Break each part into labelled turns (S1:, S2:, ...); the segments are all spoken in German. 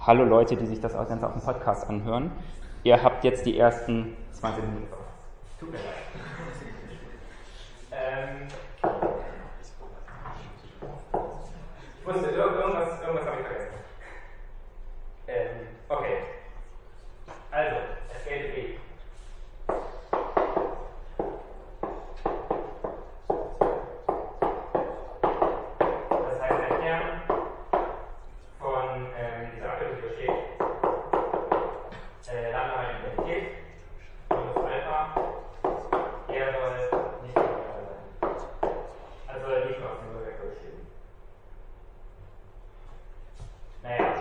S1: Hallo Leute, die sich das Ganze auf dem Podcast anhören. Ihr habt jetzt die ersten 20 Minuten. Tut mir leid. Ich wusste, irgendwas habe ich vergessen. Okay. Also, es geht wie. Das heißt, der Kern von dieser Abbildung hier steht, Lambda mal Identität, minus Alpha, er soll nicht linear sein. Also nicht nur auf den Nullvektor bestehen. Naja.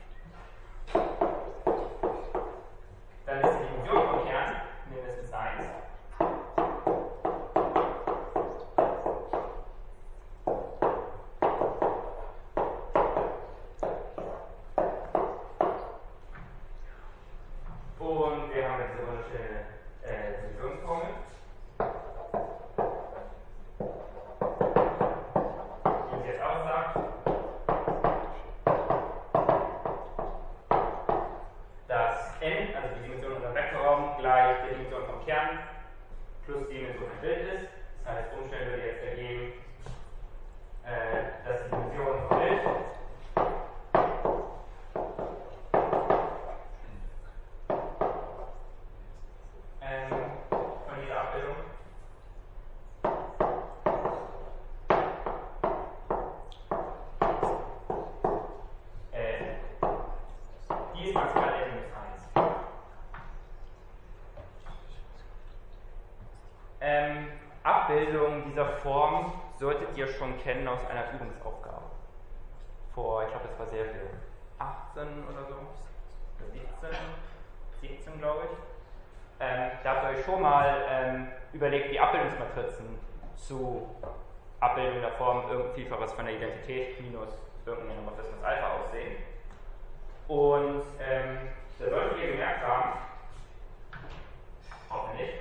S1: Dann ist die Dimension vom Kern mindestens 1. Und wir haben jetzt so eine schöne Divisionsformel. Die uns jetzt aussagt, dass n, also die Dimension unserer Vektorraum, gleich der Dimension vom Kern plus die Dimension vom Bild ist. Das heißt, umstellen würde jetzt ergeben, dass die Dimension vom Bild von dieser Abbildung die ist maximal n minus 1. Abbildungen dieser Form solltet ihr schon kennen aus einer Übungsaufgabe. Vor, ich glaube, das war sehr viel. 18 oder so. Oder 17 glaube ich. Da habt ihr euch schon mal überlegt, wie Abbildungsmatrizen zu Abbildung der Form irgendein Vielfaches von der Identität minus irgendein Nomorphismus Alpha aussehen. Und da solltet ihr gemerkt haben, hoffentlich,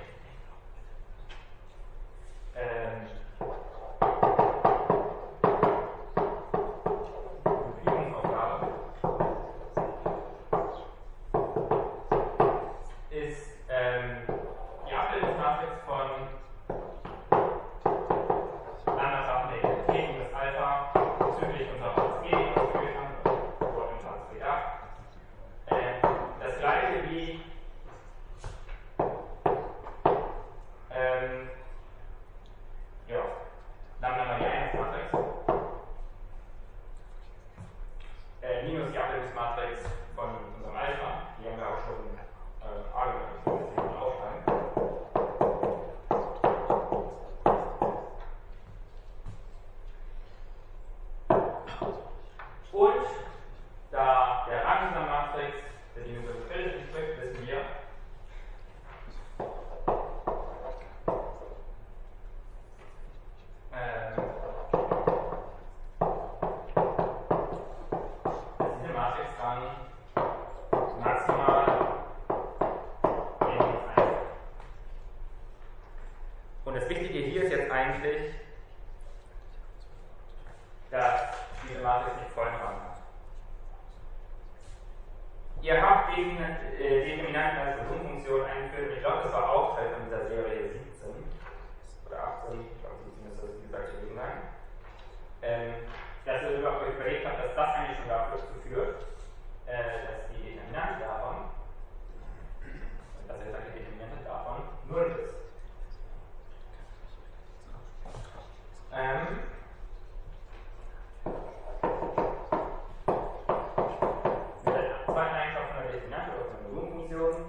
S1: Übungsaufgabe ist die Abbildungsmatrix von Lambda Sachen der Identität minus Alpha bezüglich unserer Matrix G, die wir ausgewählt haben, oder in Matrix G8. Das gleiche wie Lambda mal die 1-Matrix minus die Abbildungsmatrix von unserem Alpha, die haben wir auch schon angewendet, ich muss das hier aufschreiben. Und da der Rang dieser Matrix der Dimension des Bildes entspricht, wissen wir, dass diese Matrix dann maximal n minus 1 ist. Und das Wichtige hier ist jetzt eigentlich, dass diese Matrix nicht vollen Rang hat. Ihr habt Determinanten als Summenfunktion eingeführt und ich glaube, das war auch Teil von dieser Serie 17 oder 18, ich glaube 17 müsste das wie gesagt gewesen sein, dass ihr euch überlegt habt, dass das eigentlich schon dafür führt, dass die Determinante davon, dass ihr sagt, die Determinante davon 0 ist. Mit der zweiten Eigenschaft von der Determinante oder von der Summenfunktion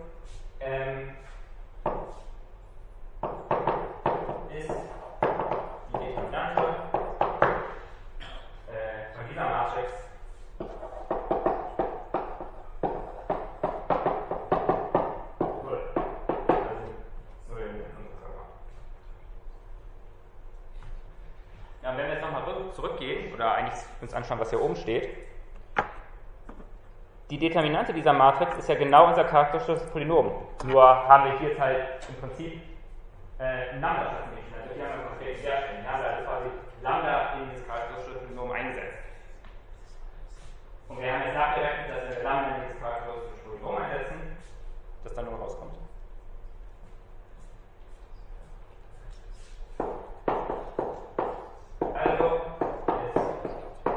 S1: ist die Determinante von dieser Matrix null. Also 0 in unserem Körper. Ja, und wenn wir jetzt nochmal zurückgehen oder eigentlich uns anschauen, was hier oben steht, die Determinante dieser Matrix ist ja genau unser charakteristisches Polynom. Nur haben wir hier jetzt halt im Prinzip Lambda statt Determinante. Hier haben wir konkret herstellen. Wir haben also quasi Lambda in dieses charakteristische Polynom eingesetzt. Und wir haben jetzt nachgerechnet, dass wir dann dieses charakteristische Polynom einsetzen, das dann nur rauskommt. Also ist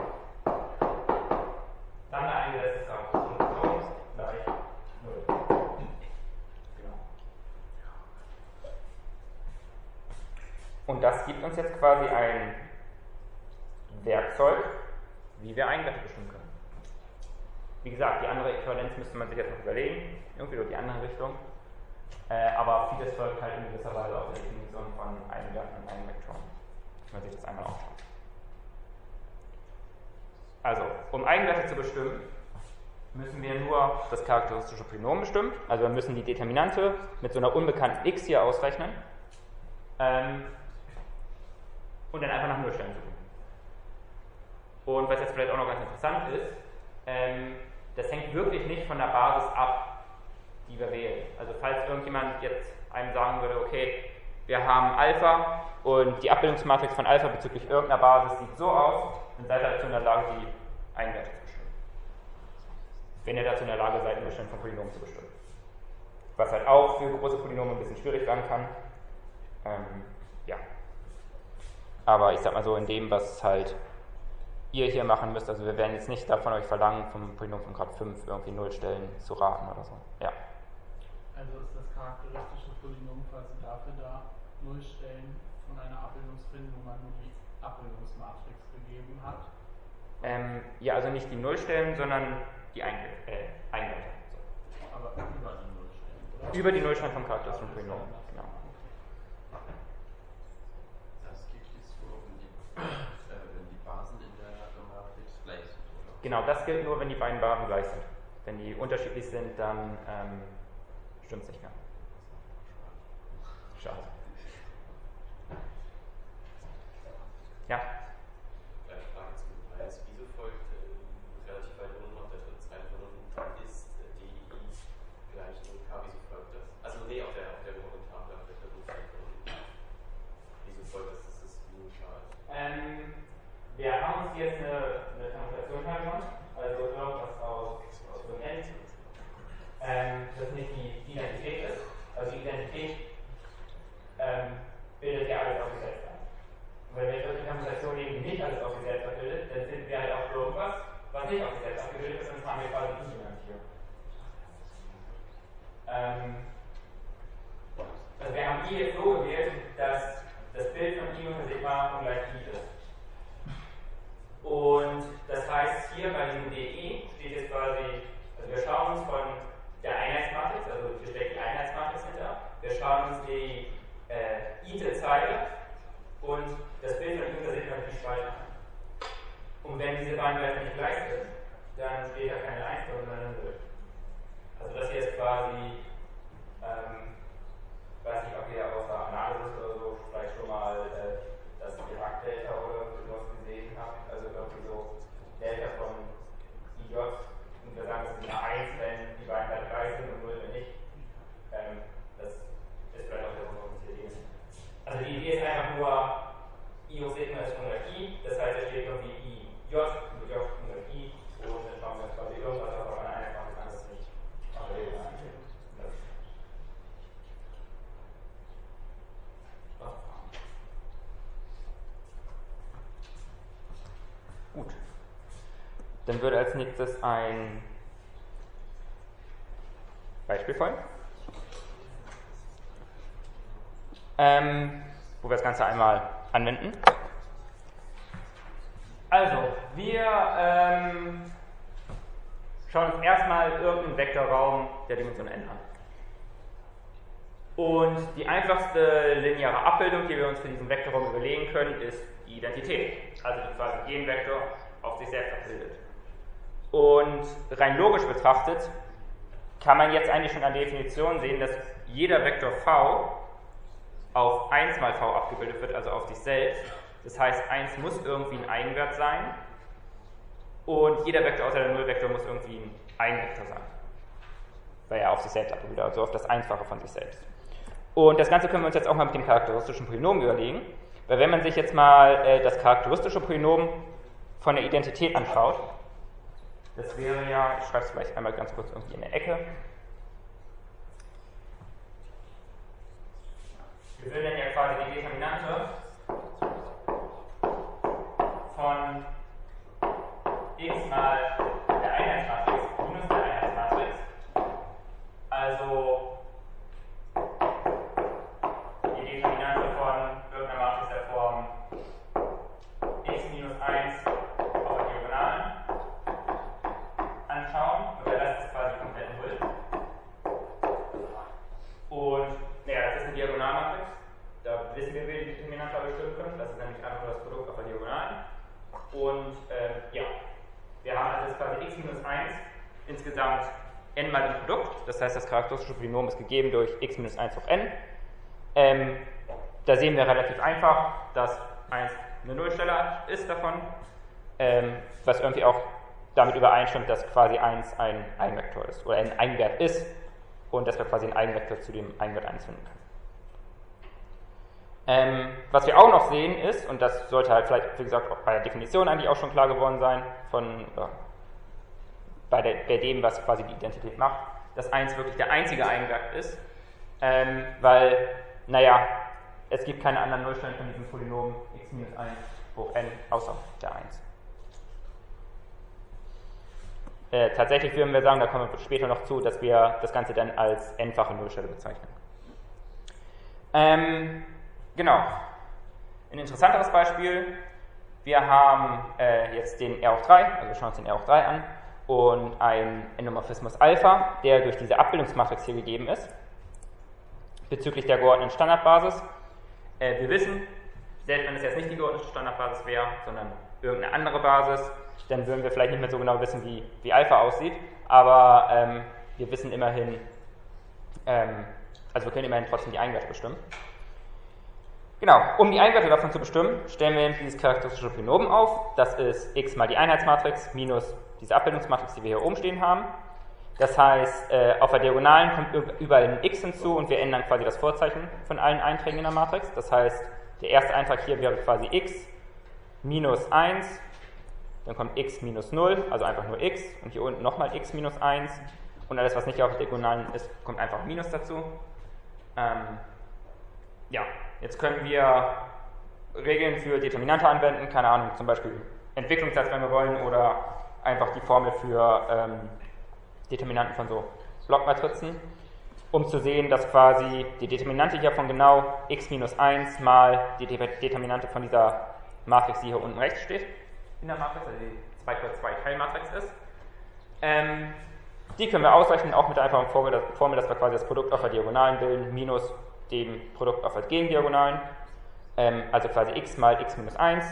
S1: dann eingesetztes charakteristisches Polynom gleich 0. Genau. Und das gibt uns jetzt quasi ein Werkzeug, wie wir Eigenwerte bestimmen können. Wie gesagt, die andere Äquivalenz müsste man sich jetzt noch überlegen, irgendwie durch die andere Richtung. Aber vieles folgt halt in gewisser Weise auf der Definition von Eigenwerten und Eigenvektoren. Wenn man sich das einmal anschaut. Also, um Eigenwerte zu bestimmen, müssen wir nur das charakteristische Polynom bestimmen. Also wir müssen die Determinante mit so einer unbekannten x hier ausrechnen. Und dann einfach nach Nullstellen suchen. Und was jetzt vielleicht auch noch ganz interessant ist, das hängt wirklich nicht von der Basis ab, die wir wählen. Also falls irgendjemand jetzt einem sagen würde, okay, wir haben Alpha und die Abbildungsmatrix von Alpha bezüglich irgendeiner Basis sieht so aus, dann seid ihr dazu in der Lage, die Eigenwerte zu bestimmen. Wenn ihr dazu in der Lage seid, eine Bestimmung von Polynomen zu bestimmen. Was halt auch für große Polynome ein bisschen schwierig werden kann. Ja. Aber ich sag mal so, in dem, was halt ihr hier machen müsst, also wir werden jetzt nicht davon euch verlangen, vom Polynom von Grad 5 irgendwie Nullstellen zu raten oder so. Ja.
S2: Also ist das charakteristische Polynom quasi dafür da, Nullstellen von einer Abbildung zu finden, wo man nur die Abbildungsmatrix gegeben hat?
S1: Ja, also nicht die Nullstellen, sondern die Eigenwerte.
S2: Aber über die Nullstellen, oder?
S1: Über die Nullstellen vom charakteristischen Polynom, genau.
S3: Das gilt jetzt nur, wenn die Basen in der Matrix gleich sind, oder?
S1: Genau, das gilt nur, wenn die beiden Basen gleich sind. Wenn die unterschiedlich sind, dann stimmt es nicht mehr. Schade. Ja?
S3: Eine Frage zum Beweis. Wieso folgt relativ weit unten auf der dritten Zeile von unten ist DI gleich 0K? Wieso folgt das? Also nee, auf der Kommentare auf der dritten Zeile von unten. Wieso folgt das, dass das 0K ist?
S1: Wir haben uns jetzt eine Transformation hergenommen, also irgendwas aus n, das nicht die Identität ist. Also die Identität bildet ja alles auf sich selbst ab. Und wenn wir jetzt eine Transformation nehmen, die nicht alles auf sich selbst abbildet, dann finden wir halt auch irgendwas, was nicht auf sich selbst abgebildet ist, und das haben wir quasi die genannt hier. Also wir haben I jetzt so gewählt, dass das Bild von I unter Sigma ungleich I ist. Und das heißt, hier bei diesem DE steht jetzt quasi, also wir schauen uns von der Einheitsmatrix, also hier steckt die Einheitsmatrix hinter, wir schauen uns die ite-Zeile und das Bild von I unter Sigma die Spalte an. Und wenn diese beiden Werte nicht gleich sind, dann steht da keine 1 drin, sondern 0. Also das hier ist quasi, weiß nicht, ob ihr aus der Analysis oder so vielleicht schon mal das Dirac-Delta oder sowas gesehen habt, also irgendwie so Delta von IJ, und wir sagen, es ist eine 1, wenn die beiden Werte gleich sind und 0, wenn nicht. Das ist vielleicht auch der Grund, warum es hier ist. Also die Idee ist einfach nur, I hoch Sigma ist ungleich I, das heißt, es steht irgendwie IJ und J ungleich I, und dann schauen wir uns quasi irgendwas auf eine Einheitsmatrix an, das nicht auf der Regel ansteht. Gut. Dann würde als nächstes ein Beispiel folgen, wo wir das Ganze einmal anwenden. Also, wir schauen uns erstmal irgendeinen Vektorraum der Dimension n an. Und die einfachste lineare Abbildung, die wir uns für diesen Vektorraum überlegen können, ist die Identität, also die quasi jeden Vektor auf sich selbst abbildet. Und rein logisch betrachtet kann man jetzt eigentlich schon an der Definition sehen, dass jeder Vektor v auf 1 mal v abgebildet wird, also auf sich selbst. Das heißt, 1 muss irgendwie ein Eigenwert sein und jeder Vektor außer der Nullvektor muss irgendwie ein Eigenvektor sein, weil er auf sich selbst abgebildet wird, also auf das Einfache von sich selbst. Und das Ganze können wir uns jetzt auch mal mit dem charakteristischen Polynom überlegen, weil wenn man sich jetzt mal das charakteristische Polynom von der Identität anschaut, Das wäre ja, ich schreibe es vielleicht einmal ganz kurz irgendwie in der Ecke. Wir würden dann ja quasi die Determinante von x mal der Einheitsmatrix minus der Einheitsmatrix, also die Determinante von irgendeiner Matrix der Form x minus 1 auf der Diagonalen anschauen, und der Rest ist quasi komplett 0. Und das ist eine Diagonalmatrix, da wissen wir, wie wir die Determinante bestimmen können, das ist nämlich einfach nur das Produkt auf der Diagonalen. Und wir haben also jetzt quasi x minus 1 insgesamt n mal ein Produkt, das heißt, das charakteristische Polynom ist gegeben durch x minus 1 hoch n. Da sehen wir relativ einfach, dass 1 eine Nullstelle ist davon, was irgendwie auch damit übereinstimmt, dass quasi 1 ein Eigenvektor ist oder ein Eigenwert ist und dass wir quasi einen Eigenvektor zu dem Eigenwert 1 finden können. Was wir auch noch sehen ist, und das sollte halt vielleicht, wie gesagt, auch bei der Definition eigentlich auch schon klar geworden sein, bei dem, was quasi die Identität macht, dass 1 wirklich der einzige Eigenwert ist, weil, es gibt keine anderen Nullstellen von diesem Polynom x minus 1 hoch n außer der 1. Tatsächlich würden wir sagen, da kommen wir später noch zu, dass wir das Ganze dann als n-fache Nullstelle bezeichnen. Genau. Ein interessanteres Beispiel. Wir haben jetzt den R hoch 3, also wir schauen uns den R hoch 3 an, und einen Endomorphismus Alpha, der durch diese Abbildungsmatrix hier gegeben ist, bezüglich der geordneten Standardbasis. Wir wissen, selbst wenn es jetzt nicht die geordnete Standardbasis wäre, sondern irgendeine andere Basis, dann würden wir vielleicht nicht mehr so genau wissen, wie Alpha aussieht, aber wir wissen immerhin, also wir können immerhin trotzdem die Eigenwerte bestimmen. Genau, um die Eigenwerte davon zu bestimmen, stellen wir dieses charakteristische Polynom auf. Das ist x mal die Einheitsmatrix minus diese Abbildungsmatrix, die wir hier oben stehen haben. Das heißt, auf der Diagonalen kommt überall ein x hinzu und wir ändern quasi das Vorzeichen von allen Einträgen in der Matrix. Das heißt, der erste Eintrag hier wäre quasi x minus 1, dann kommt x minus 0, also einfach nur x, und hier unten nochmal x minus 1, und alles, was nicht auf der Diagonalen ist, kommt einfach minus dazu. Jetzt können wir Regeln für Determinante anwenden, keine Ahnung, zum Beispiel Entwicklungssatz, wenn wir wollen, oder einfach die Formel für Determinanten von so Blockmatrizen, um zu sehen, dass quasi die Determinante hier von genau x minus 1 mal die Determinante von dieser Matrix, die hier unten rechts steht, in der Matrix, also die 2x2 Teilmatrix ist. Die können wir ausrechnen, auch mit der einfachen Formel, dass wir quasi das Produkt auf der Diagonalen bilden, minus dem Produkt auf der Gegendiagonalen, also quasi x mal x minus 1,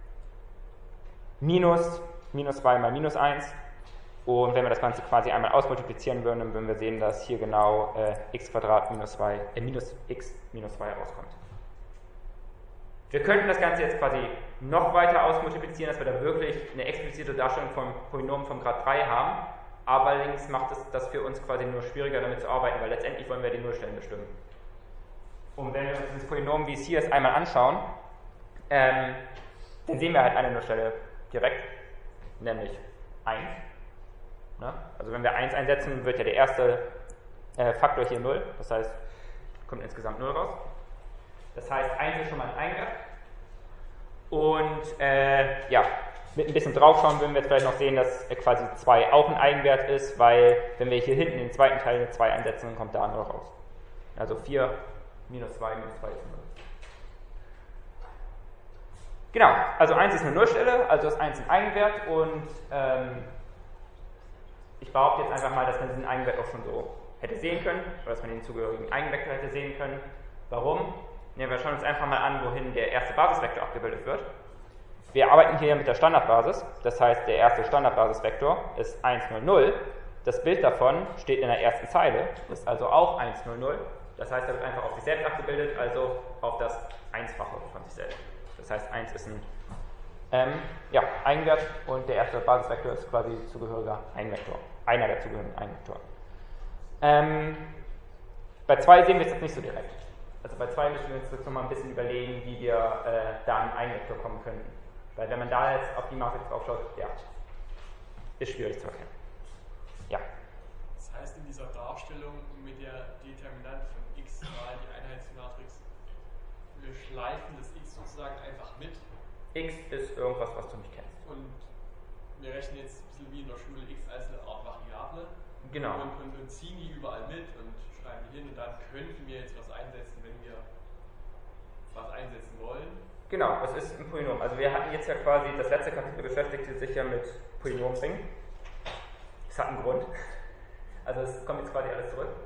S1: minus 2 mal minus 1, und wenn wir das Ganze quasi einmal ausmultiplizieren würden, dann würden wir sehen, dass hier genau x² minus x minus 2 rauskommt. Wir könnten das Ganze jetzt quasi noch weiter ausmultiplizieren, dass wir da wirklich eine explizite Darstellung von Polynomen vom Grad 3 haben, aber allerdings macht es das für uns quasi nur schwieriger, damit zu arbeiten, weil letztendlich wollen wir die Nullstellen bestimmen. Und wenn wir uns dieses Polynom, wie es hier ist, einmal anschauen, dann sehen wir halt eine Nullstelle direkt, nämlich 1. Ne? Also wenn wir 1 einsetzen, wird ja der erste Faktor hier 0, das heißt, kommt insgesamt 0 raus. Das heißt, 1 ist schon mal ein Eigenwert. Und mit ein bisschen draufschauen würden wir jetzt vielleicht noch sehen, dass quasi 2 auch ein Eigenwert ist, weil wenn wir hier hinten den zweiten Teil eine 2 einsetzen, dann kommt da 0 raus. Also 4 minus 2 minus 2 ist 0. Genau, also 1 ist eine Nullstelle, also ist 1 ein Eigenwert, und ich behaupte jetzt einfach mal, dass man diesen Eigenwert auch schon so hätte sehen können, oder dass man den zugehörigen Eigenvektor hätte sehen können. Warum? Ja, wir schauen uns einfach mal an, wohin der erste Basisvektor abgebildet wird. Wir arbeiten hier mit der Standardbasis, das heißt, der erste Standardbasisvektor ist 1, 0, 0. Das Bild davon steht in der ersten Zeile, ist also auch 1, 0, 0. Das heißt, er wird einfach auf sich selbst abgebildet, also auf das Einfache von sich selbst. Das heißt, 1 ist ein Eigenwert, und der erste Basisvektor ist quasi zugehöriger Eigenvektor, einer der zugehörigen Eigenvektoren. Bei 2 sehen wir es jetzt nicht so direkt. Also bei 2 müssen wir uns jetzt nochmal ein bisschen überlegen, wie wir da an einen Eigenvektor kommen könnten. Weil wenn man da jetzt auf die Matrix draufschaut, ist schwierig zu erkennen. Ja.
S4: Das heißt, in dieser Darstellung mit der Determinante von x mal die Einheitsmatrix, wir schleifen das x sozusagen einfach mit.
S1: X ist irgendwas, was du nicht kennst.
S4: Und wir rechnen jetzt ein bisschen wie in der Schule x als eine Art Variable.
S1: Genau.
S4: Und ziehen die überall mit und schreiben die hin und dann könnten wir jetzt was einsetzen, wenn wir was einsetzen wollen.
S1: Genau, es ist ein Polynom. Also wir hatten jetzt ja quasi, das letzte Kapitel beschäftigte sich ja mit Polynomringen. Das hat einen Grund. Also es kommt jetzt quasi alles zurück.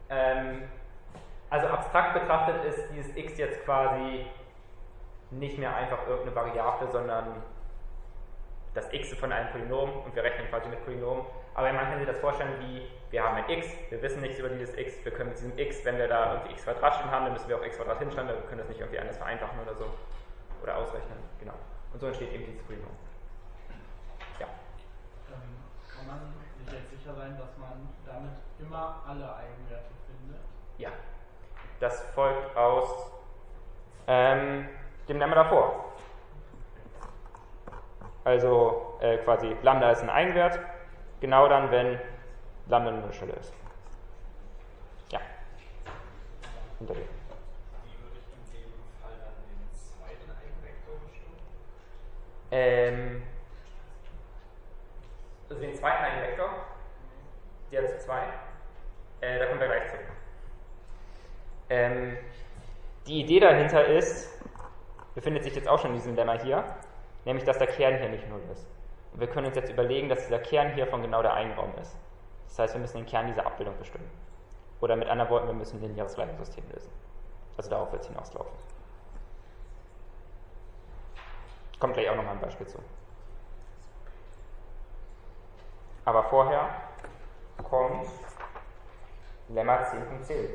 S1: Also abstrakt betrachtet ist dieses x jetzt quasi nicht mehr einfach irgendeine Variable, sondern das x von einem Polynom und wir rechnen quasi mit Polynomen. Aber man kann sich das vorstellen wie, wir haben ein x, wir wissen nichts über dieses x, wir können mit diesem x, wenn wir da irgendwie x Quadrat stehen haben, dann müssen wir auch x Quadrat hinschreiben, wir können das nicht irgendwie anders vereinfachen oder so. Oder ausrechnen, genau. Und so entsteht eben dieses Polynom. Ja.
S2: Kann man sich jetzt sicher sein, dass man damit immer alle Eigenwerte findet?
S1: Ja. Das folgt aus dem Lemma davor. Also quasi Lambda ist ein Eigenwert, genau dann, wenn Lambda eine Nullstelle ist. Ja. Hinter dir.
S5: Wie würde ich in dem Fall dann den zweiten Eigenvektor bestimmen?
S1: Also den zweiten Eigenvektor, der zu 2, da kommen wir gleich zu. Die Idee dahinter ist, befindet sich jetzt auch schon in diesem Lemma hier, nämlich dass der Kern hier nicht 0 ist. Und wir können uns jetzt überlegen, dass dieser Kern hier von genau der Eigenraum ist. Das heißt, wir müssen den Kern dieser Abbildung bestimmen. Oder mit anderen Worten, wir müssen ein lineares Gleichungssystem lösen. Also darauf wird es hinauslaufen. Kommt gleich auch nochmal ein Beispiel zu. Aber vorher kommt Lemma 10.10.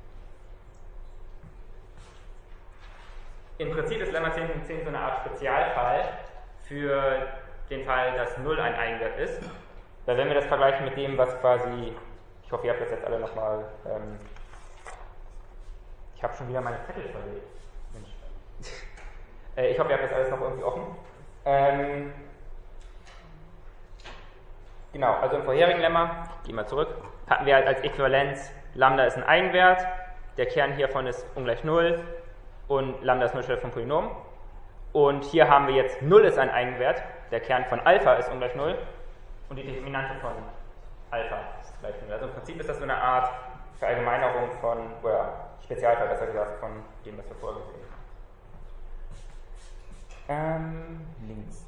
S1: Im Prinzip ist Lemma 10.10 so eine Art Spezialfall für den Fall, dass 0 ein Eigenwert ist. Weil wenn wir das vergleichen mit dem, was quasi, ich hoffe, ihr habt das jetzt alle nochmal, ich habe schon wieder meine Zettel verlegt. Mensch. Ich hoffe, ihr habt das alles noch irgendwie offen. Genau, also im vorherigen Lemma, ich gehe mal zurück, hatten wir halt als Äquivalenz, Lambda ist ein Eigenwert, der Kern hiervon ist ungleich 0 und Lambda ist Nullstelle vom Polynom. Und hier haben wir jetzt 0 ist ein Eigenwert, der Kern von Alpha ist ungleich 0 und die Determinante von Alpha ist gleich 0. Also im Prinzip ist das so eine Art Verallgemeinerung von, oder Spezialfall besser gesagt, von dem, was wir vorher gesehen haben. Links.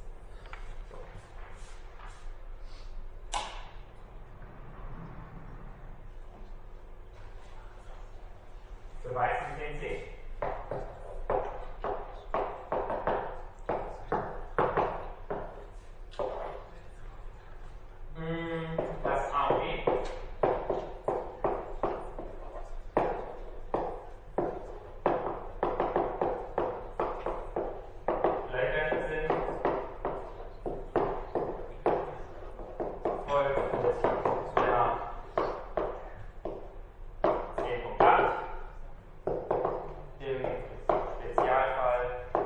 S1: Soweit zum CNC. Das A und B. Gleichwertig sind folgt der 10.8. Im Spezialfall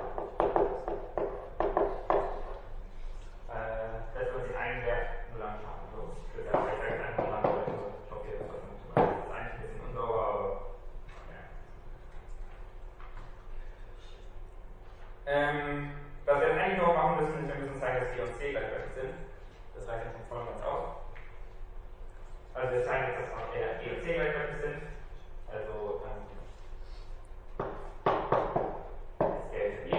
S1: das wird den Eigenwert nur lang haben. So, ich würde sagen, vielleicht einfach lang, weil ich hoffe, ihr das ist eigentlich ein bisschen unsauber, aber ja. Was wir jetzt eigentlich noch machen müssen, ist, wir müssen zeigen, dass B und C gleichwertig sind. Das reicht jetzt von uns aus. Also wir zeigen jetzt, dass E und C gleichwertig sind. Also das gelte B.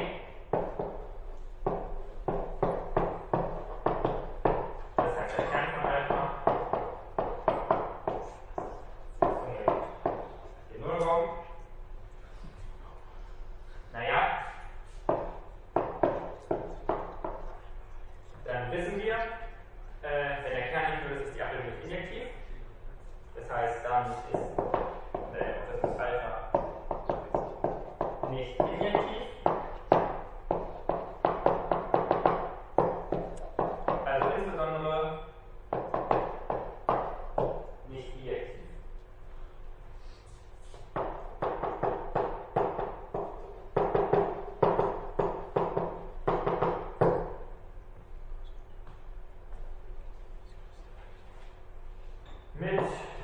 S1: Das heißt, der Kern von Alpha ist den Nullraum. Naja, dann wissen wir, wenn der Kern nicht 0 ist, ist die Abbildung nicht injektiv. Das heißt, damit ist das Alpha nicht injektiv. Also insbesondere nicht bijektiv. mit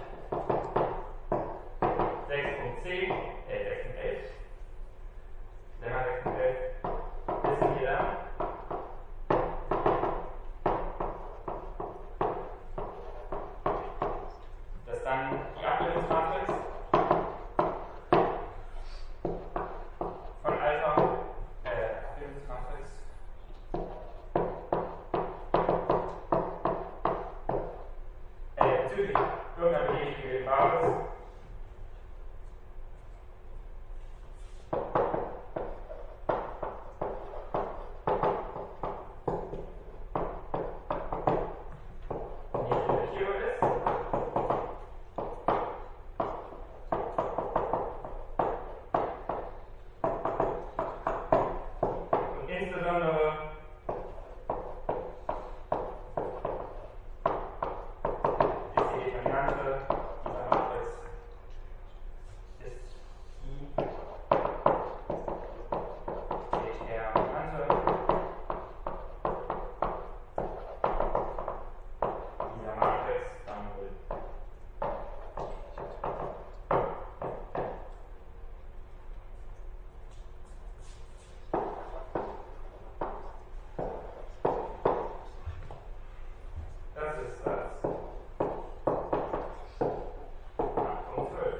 S1: 6.10, 6.11, Lemma 6.11, wissen wir dann, dass dann die Abbildungsmatrix von Alpha, Abbildungsmatrix bezüglich irgendeiner beliebigen Basis nicht invertierbar ist. Und insbesondere ist die Determinante dieser Matrix ist die Determinante dieser Matrix dann 0. Das ist das. Punkt 12.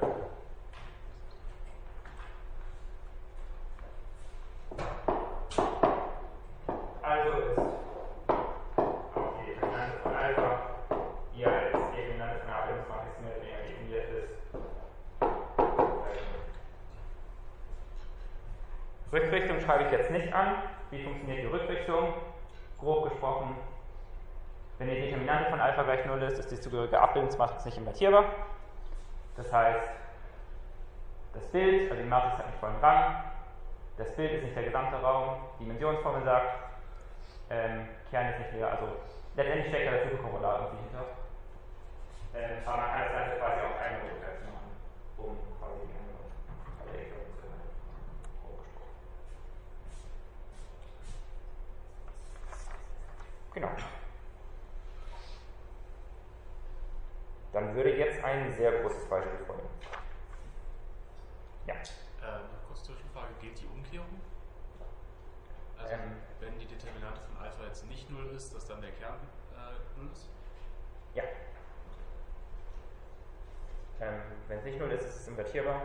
S1: Also ist auch die Determinante von Alpha, die ja als Determinante von der Abbildungsmatrix mehr oder weniger definiert ist. Rückrichtung schreibe ich jetzt nicht an. Wie funktioniert die Rückrichtung? Grob gesprochen, wenn die Determinante von Alpha gleich 0 ist, ist die zugehörige Abbildungsmatrix nicht invertierbar. Das heißt, das Bild, also die Matrix hat nicht vollen Rang, das Bild ist nicht der gesamte Raum, die Dimensionsformel sagt, Kern ist nicht mehr, also letztendlich steckt da das Superkorrelat irgendwie hinter. Aber man kann das Ganze quasi auch eine Möglichkeit machen, um quasi die andere Verlegung zu machen. Genau. Dann würde jetzt ein sehr großes Beispiel folgen. Ja.
S6: Eine kurze Zwischenfrage, gilt die Umkehrung? Also wenn die Determinante von Alpha jetzt nicht 0 ist, dass dann der Kern 0 ist?
S1: Ja. Wenn es nicht 0 ist, ist es invertierbar.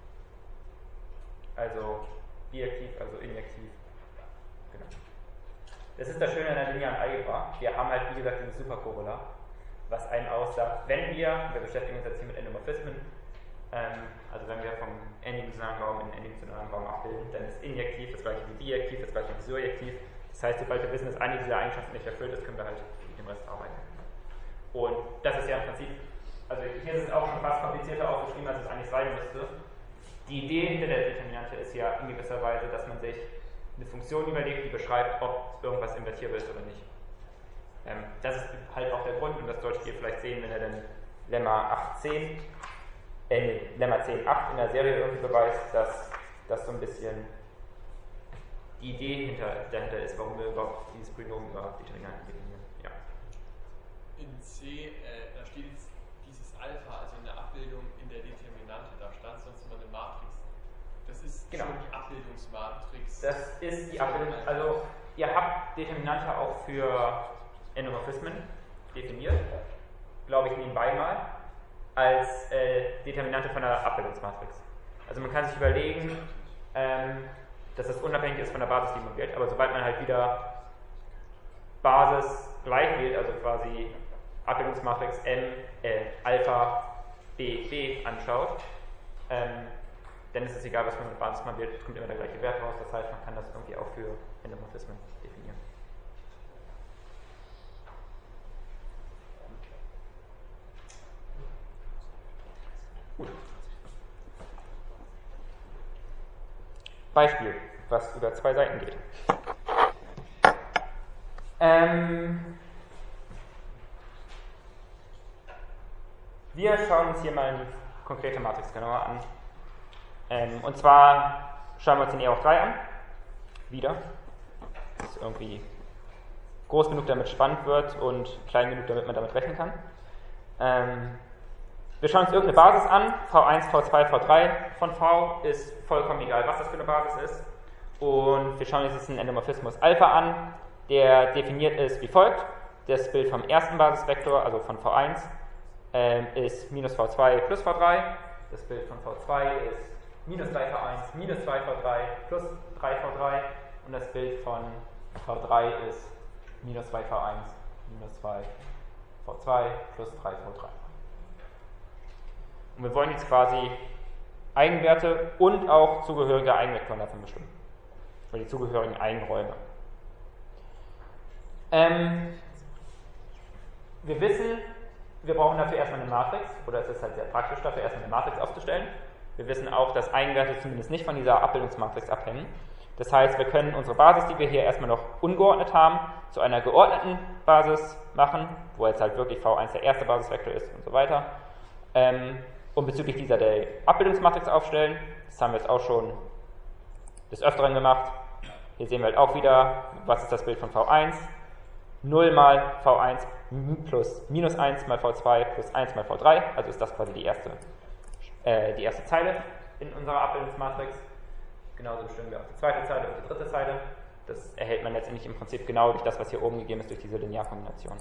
S1: Also bijektiv, also injektiv. Genau. Das ist das Schöne an der linearen Algebra. Wir haben halt, wie gesagt, dieses Superkorrelat, was einen aussagt, wenn wir beschäftigen uns jetzt hier mit Endomorphismen, also wenn wir vom n-dimensionalen Raum in n-dimensionalen Raum abbilden, dann ist injektiv das gleiche wie bijektiv, das gleiche wie surjektiv. Das heißt, sobald wir wissen, dass eine dieser Eigenschaften nicht erfüllt ist, können wir halt mit dem Rest arbeiten. Und das ist ja im Prinzip, also hier ist es auch schon fast komplizierter aufgeschrieben, als es eigentlich sein müsste. Die Idee hinter der Determinante ist ja in gewisser Weise, dass man sich eine Funktion überlegt, die beschreibt, ob irgendwas invertierbar ist oder nicht. Das ist halt auch der Grund, und das solltet ihr vielleicht sehen, wenn ihr dann Lemma 10, 8 in der Serie irgendwie beweist, dass das so ein bisschen die Idee dahinter ist, warum wir überhaupt dieses Polynom über Determinanten definieren. Ja.
S4: In C, da steht jetzt dieses Alpha, also in der Abbildung in der Determinante, da stand sonst immer eine Matrix. Das ist
S1: genau
S4: schon die Abbildungsmatrix.
S1: Das ist die Abbildung, also ihr habt Determinante auch für Endomorphismen definiert, glaube ich nebenbei mal, als Determinante von der Abbildungsmatrix. Also man kann sich überlegen, dass das unabhängig ist von der Basis, die man wählt, aber sobald man halt wieder Basis gleich wählt, also quasi Abbildungsmatrix Alpha B anschaut, dann ist es egal, was für eine Basis man wählt, es kommt immer der gleiche Wert raus, das heißt, man kann das irgendwie auch für Endomorphismen definieren. Gut. Beispiel, was über 2 Seiten geht. Wir schauen uns hier mal die konkrete Matrix genauer an. Und zwar schauen wir uns den E hoch 3 an. Wieder. Das ist irgendwie groß genug, damit es spannend wird und klein genug, damit man damit rechnen kann. Wir schauen uns irgendeine Basis an, V1, V2, V3 von V, ist vollkommen egal, was das für eine Basis ist. Und wir schauen uns jetzt einen Endomorphismus Alpha an, der definiert ist wie folgt. Das Bild vom ersten Basisvektor, also von V1, ist minus V2 plus V3. Das Bild von V2 ist minus 3V1 minus 2V3 plus 3V3. Und das Bild von V3 ist minus 2V1 minus 2V2 plus 3V3. Und wir wollen jetzt quasi Eigenwerte und auch zugehörige Eigenvektoren davon bestimmen. Oder die zugehörigen Eigenräume. Wir wissen, wir brauchen dafür erstmal eine Matrix, oder es ist halt sehr praktisch dafür, erstmal eine Matrix aufzustellen. Wir wissen auch, dass Eigenwerte zumindest nicht von dieser Abbildungsmatrix abhängen. Das heißt, wir können unsere Basis, die wir hier erstmal noch ungeordnet haben, zu einer geordneten Basis machen, wo jetzt halt wirklich V1 der erste Basisvektor ist und so weiter. Und bezüglich dieser der Abbildungsmatrix aufstellen, das haben wir jetzt auch schon des Öfteren gemacht. Hier sehen wir halt auch wieder, was ist das Bild von V1? 0 mal V1 plus minus 1 mal V2 plus 1 mal V3, also ist das quasi die erste Zeile in unserer Abbildungsmatrix. Genauso bestimmen wir auch die zweite Zeile und die dritte Zeile. Das erhält man letztendlich im Prinzip genau durch das, was hier oben gegeben ist, durch diese Linearkombination.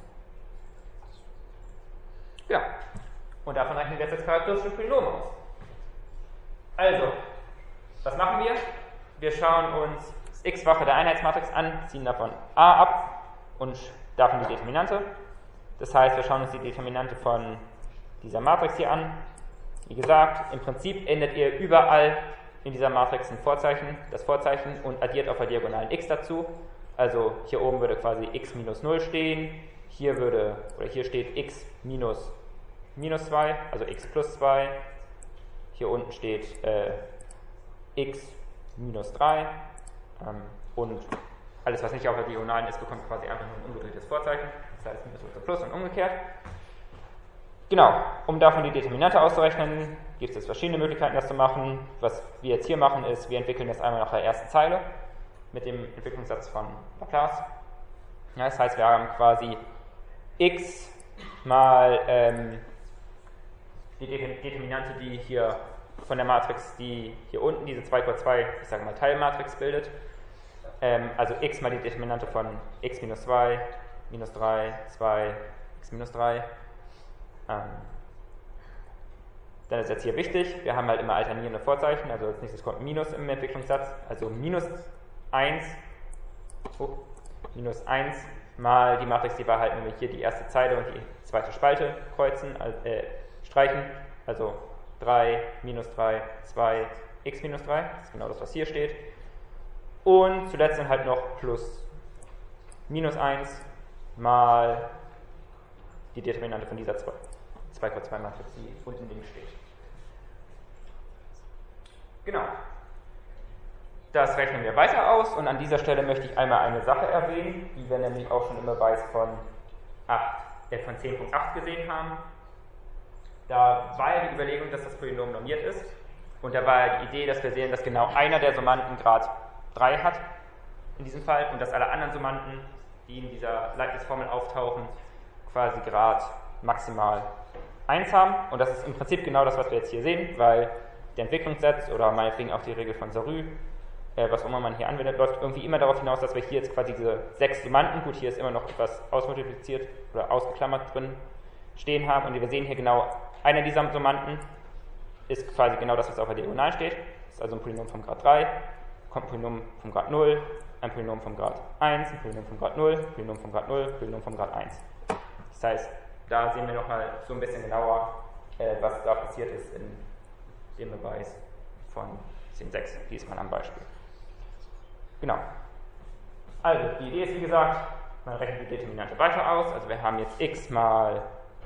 S1: Ja, und davon rechnen wir jetzt charakteristische Polynome aus. Also, was machen wir? Wir schauen uns das x-fache der Einheitsmatrix an, ziehen davon a ab und davon die Determinante. Das heißt, wir schauen uns die Determinante von dieser Matrix hier an. Wie gesagt, im Prinzip ändert ihr überall in dieser Matrix ein Vorzeichen, das Vorzeichen und addiert auf der Diagonalen x dazu. Also hier oben würde quasi x minus 0 stehen, hier steht x minus 2, also x plus 2. Hier unten steht x minus 3 und alles, was nicht auf der Diagonalen ist, bekommt quasi einfach nur ein umgedrehtes Vorzeichen. Das heißt, minus wird zu plus und umgekehrt. Genau, um davon die Determinante auszurechnen, gibt es jetzt verschiedene Möglichkeiten, das zu machen. Was wir jetzt hier machen, ist, wir entwickeln das einmal nach der ersten Zeile mit dem Entwicklungssatz von Laplace. Ja, das heißt, wir haben quasi x mal die Determinante, die hier von der Matrix, die hier unten diese 2×2, ich sage mal Teilmatrix bildet. Also x mal die Determinante von x minus 2, minus 3, 2, x minus 3. Dann ist jetzt hier wichtig, wir haben halt immer alternierende Vorzeichen, also als nächstes kommt Minus im Entwicklungssatz, also minus 1 mal die Matrix, die wir halt nämlich hier die erste Zeile und die zweite Spalte streichen, also 3, minus 3, 2, x minus 3, das ist genau das, was hier steht. Und zuletzt dann halt noch plus minus 1 mal die Determinante von dieser 2×2-Matrix, die unten links steht. Genau. Das rechnen wir weiter aus und an dieser Stelle möchte ich einmal eine Sache erwähnen, die wir nämlich auch schon im Beweis von 10.8 gesehen haben. Da war ja die Überlegung, dass das Polynom normiert ist und da war ja die Idee, dass wir sehen, dass genau einer der Summanden Grad 3 hat in diesem Fall und dass alle anderen Summanden, die in dieser Leibniz-Formel auftauchen, quasi Grad maximal 1 haben. Und das ist im Prinzip genau das, was wir jetzt hier sehen, weil der Entwicklungssatz oder meinetwegen auch die Regel von Sarrü, was immer man hier anwendet, läuft irgendwie immer darauf hinaus, dass wir hier jetzt quasi diese 6 Summanden, gut, hier ist immer noch etwas ausmultipliziert oder ausgeklammert drin, stehen haben. Und wir sehen hier genau, einer dieser Summanden ist quasi genau das, was auf der Diagonalen steht. Das ist also ein Polynom von Grad 3, kommt ein Polynom von Grad 0, ein Polynom von Grad 1, ein Polynom von Grad 0, ein Polynom von Grad 0, ein Polynom von Grad 1. Das heißt, da sehen wir nochmal so ein bisschen genauer, was da passiert ist in dem Beweis von 10.6, diesmal am Beispiel. Genau. Also, die Idee ist, wie gesagt, man rechnet die Determinante weiter aus. Also wir haben jetzt x mal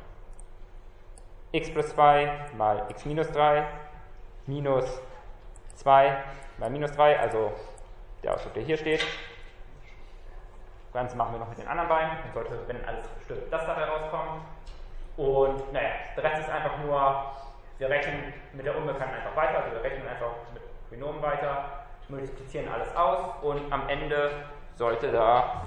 S1: x plus 2 mal x minus 3 minus 2 mal minus 3, also der Ausdruck, der hier steht. Das Ganze machen wir noch mit den anderen beiden. Dann sollte, wenn alles stimmt, das dabei rauskommen. Und naja, der Rest ist einfach nur, wir rechnen mit der Unbekannten einfach weiter, also wir rechnen einfach mit Polynomen weiter, multiplizieren alles aus und am Ende sollte da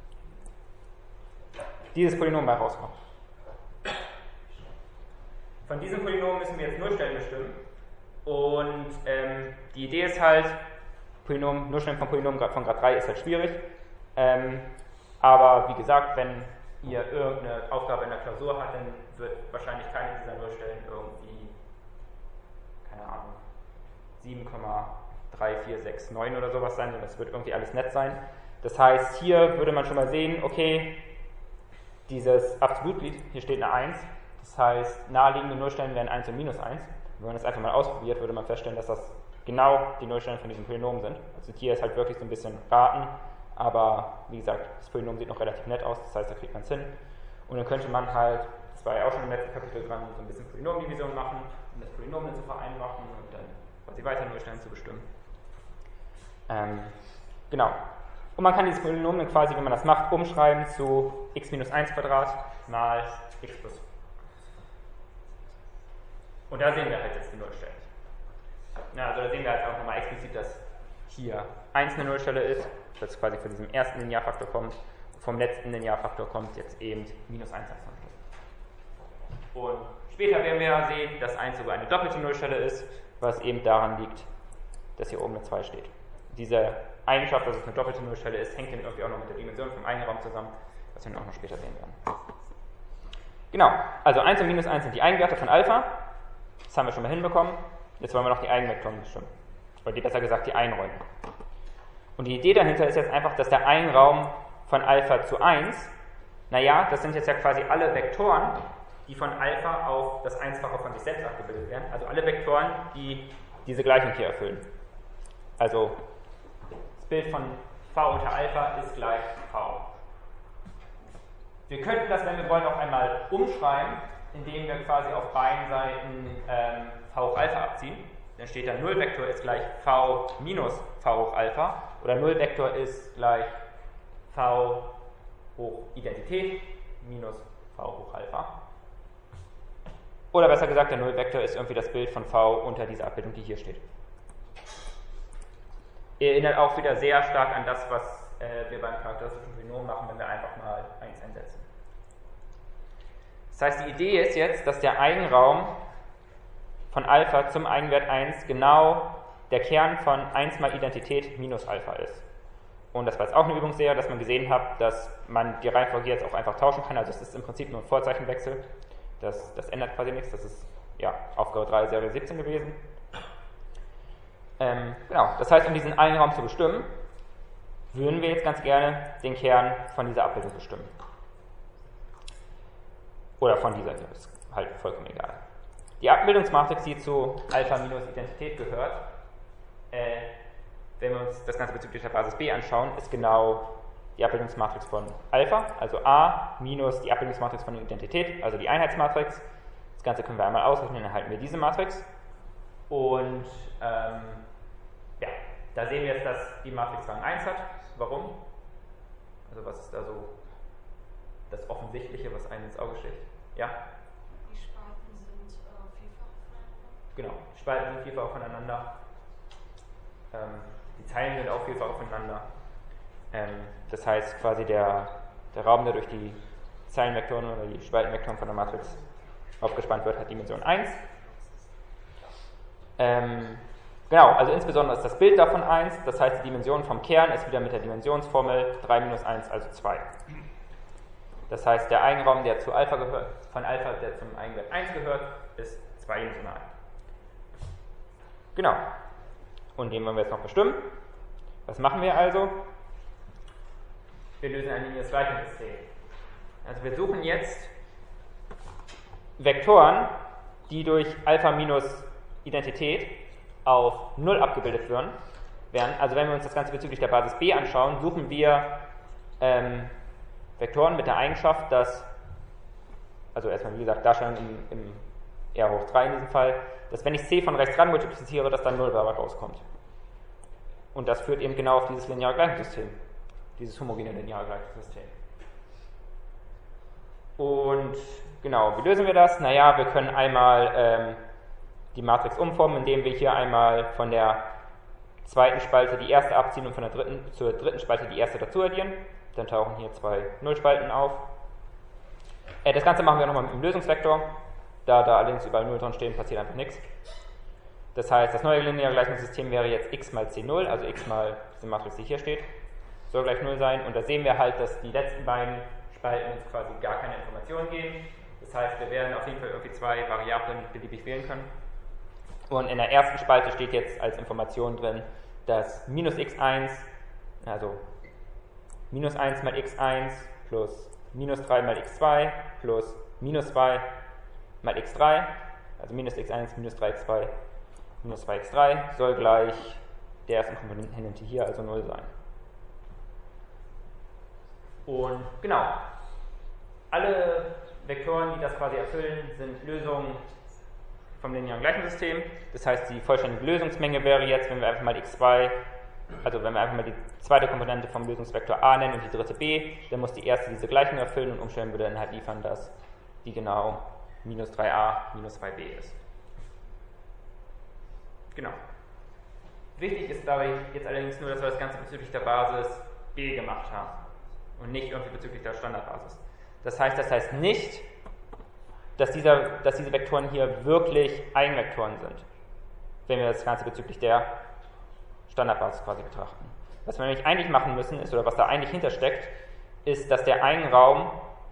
S1: dieses Polynom bei rauskommen. von diesem Polynom müssen wir jetzt Nullstellen bestimmen. Und die Idee ist halt, Nullstellen von Polynomen von Grad 3 ist halt schwierig. Aber wie gesagt, wenn ihr irgendeine Aufgabe in der Klausur habt, dann wird wahrscheinlich keine dieser Nullstellen irgendwie, keine Ahnung, 7,3469 oder sowas sein, sondern das wird irgendwie alles nett sein. Das heißt, hier würde man schon mal sehen, okay, dieses Absolutglied, hier steht eine 1, das heißt, naheliegende Nullstellen wären 1 und minus 1. Wenn man das einfach mal ausprobiert, würde man feststellen, dass das genau die Nullstellen von diesem Polynom sind. Also hier ist halt wirklich so ein bisschen raten, aber wie gesagt, das Polynom sieht noch relativ nett aus, das heißt, da kriegt man es hin. Und dann könnte man halt, das war ja auch schon im letzten Kapitel dran, so ein bisschen Polynomdivision machen, um das Polynom dann zu vereinfachen und dann quasi weiter Nullstellen zu bestimmen. Genau. Und man kann dieses Polynom dann quasi, wenn man das macht, umschreiben zu x minus 1 Quadrat mal x plus. Und da sehen wir halt jetzt die Nullstellen. Ja, also da sehen wir halt auch nochmal explizit, dass hier 1 eine Nullstelle ist, das quasi von diesem ersten Linearfaktor kommt, vom letzten Linearfaktor kommt jetzt eben minus 1 als Nullstelle. Und später werden wir ja sehen, dass 1 sogar eine doppelte Nullstelle ist, was eben daran liegt, dass hier oben eine 2 steht. Diese Eigenschaft, dass es eine doppelte Nullstelle ist, hängt dann irgendwie auch noch mit der Dimension vom Eigenraum zusammen, was wir dann auch noch später sehen werden. Genau, also 1 und minus 1 sind die Eigenwerte von Alpha. Das haben wir schon mal hinbekommen. Jetzt wollen wir noch die Eigenvektoren bestimmen. Oder besser gesagt die Einräume. Und die Idee dahinter ist jetzt einfach, dass der Einraum von Alpha zu 1, naja, das sind jetzt ja quasi alle Vektoren, die von Alpha auf das Einfache von sich selbst abgebildet werden. Also alle Vektoren, die diese Gleichung hier erfüllen. Also das Bild von v unter Alpha ist gleich v. Wir könnten das, wenn wir wollen, auch einmal umschreiben, indem wir quasi auf beiden Seiten v hoch Alpha abziehen. Dann steht da Nullvektor ist gleich v minus v hoch Alpha oder Nullvektor ist gleich v hoch Identität minus v hoch Alpha. Oder besser gesagt, der Nullvektor ist irgendwie das Bild von v unter dieser Abbildung, die hier steht. Erinnert auch wieder sehr stark an das, was wir beim charakteristischen Polynom machen, wenn wir einfach mal 1 einsetzen. Das heißt, die Idee ist jetzt, dass der Eigenraum von Alpha zum Eigenwert 1 genau der Kern von 1 mal Identität minus Alpha ist. Und das war jetzt auch eine Übungsserie, dass man gesehen hat, dass man die Reihenfolge jetzt auch einfach tauschen kann. Also es ist im Prinzip nur ein Vorzeichenwechsel. Das ändert quasi nichts. Das ist ja Aufgabe 3, Serie 17 gewesen. Genau, das heißt, um diesen Eigenraum zu bestimmen, würden wir jetzt ganz gerne den Kern von dieser Abbildung bestimmen. Oder von dieser hier, ist halt vollkommen egal. Die Abbildungsmatrix, die zu Alpha minus Identität gehört, wenn wir uns das Ganze bezüglich der Basis B anschauen, ist genau die Abbildungsmatrix von Alpha, also A minus die Abbildungsmatrix von Identität, also die Einheitsmatrix. Das Ganze können wir einmal ausrechnen, dann erhalten wir diese Matrix. Und ja, da sehen wir jetzt, dass die Matrix Rang 1 hat. Warum? Also was ist da so das Offensichtliche, was einem ins Auge sticht? Ja?
S7: Die Spalten sind vielfach voneinander.
S1: Genau, die Spalten sind vielfach voneinander. Die Zeilen sind auch vielfach voneinander. Das heißt quasi der Raum, der durch die Zeilenvektoren oder die Spaltenvektoren von der Matrix aufgespannt wird, hat Dimension 1. Genau, also insbesondere ist das Bild davon 1, das heißt die Dimension vom Kern ist wieder mit der Dimensionsformel 3 minus 1, also 2. Das heißt, der Eigenraum, der zu Alpha gehört, von Alpha, der zum Eigenwert 1 gehört, ist zweidimensional. Genau. Und den wollen wir jetzt noch bestimmen. Was machen wir also? Wir lösen ein lineares Gleichungssystem. Also wir suchen jetzt Vektoren, die durch Alpha minus Identität auf 0 abgebildet werden. Also wenn wir uns das Ganze bezüglich der Basis B anschauen, suchen wir Vektoren mit der Eigenschaft, dass, also erstmal wie gesagt, Darstellung im R hoch 3 in diesem Fall, dass wenn ich C von rechts ran multipliziere, dass dann 0 dabei rauskommt. Und das führt eben genau auf dieses lineare Gleichungssystem, dieses homogene lineare Gleichungssystem. Und genau, wie lösen wir das? Naja, wir können einmal die Matrix umformen, indem wir hier einmal von der zweiten Spalte die erste abziehen und von der zur dritten Spalte die erste dazu addieren. Dann tauchen hier 2 Nullspalten auf. Das Ganze machen wir nochmal mit dem Lösungsvektor. Da allerdings überall 0 drin stehen, passiert einfach nichts. Das heißt, das neue lineare Gleichungssystem wäre jetzt x mal C0, also x mal diese Matrix, die hier steht, soll gleich 0 sein. Und da sehen wir halt, dass die letzten beiden Spalten uns quasi gar keine Informationen geben. Das heißt, wir werden auf jeden Fall irgendwie 2 Variablen beliebig wählen können. Und in der ersten Spalte steht jetzt als Information drin, dass minus x1, also minus 1 mal x1 plus minus 3 mal x2 plus minus 2 mal x3, also minus x1 minus 3x2 minus 2x3 soll gleich der ersten Komponente hier, also 0 sein. Und genau, alle Vektoren, die das quasi erfüllen, sind Lösungen vom linearen Gleichungssystem. Das heißt, die vollständige Lösungsmenge wäre jetzt, wenn wir einfach mal x2, also wenn wir einfach mal die zweite Komponente vom Lösungsvektor a nennen und die dritte b, dann muss die erste diese Gleichung erfüllen und umstellen würde dann halt liefern, dass die genau minus 3a minus 2b ist. Genau. Wichtig ist dabei jetzt allerdings nur, dass wir das Ganze bezüglich der Basis b gemacht haben und nicht irgendwie bezüglich der Standardbasis. Das heißt nicht, dass diese Vektoren hier wirklich Eigenvektoren sind, wenn wir das Ganze bezüglich der Standardbasis quasi betrachten. Was wir nämlich eigentlich machen müssen, ist, oder was da eigentlich hintersteckt, ist, dass der Eigenraum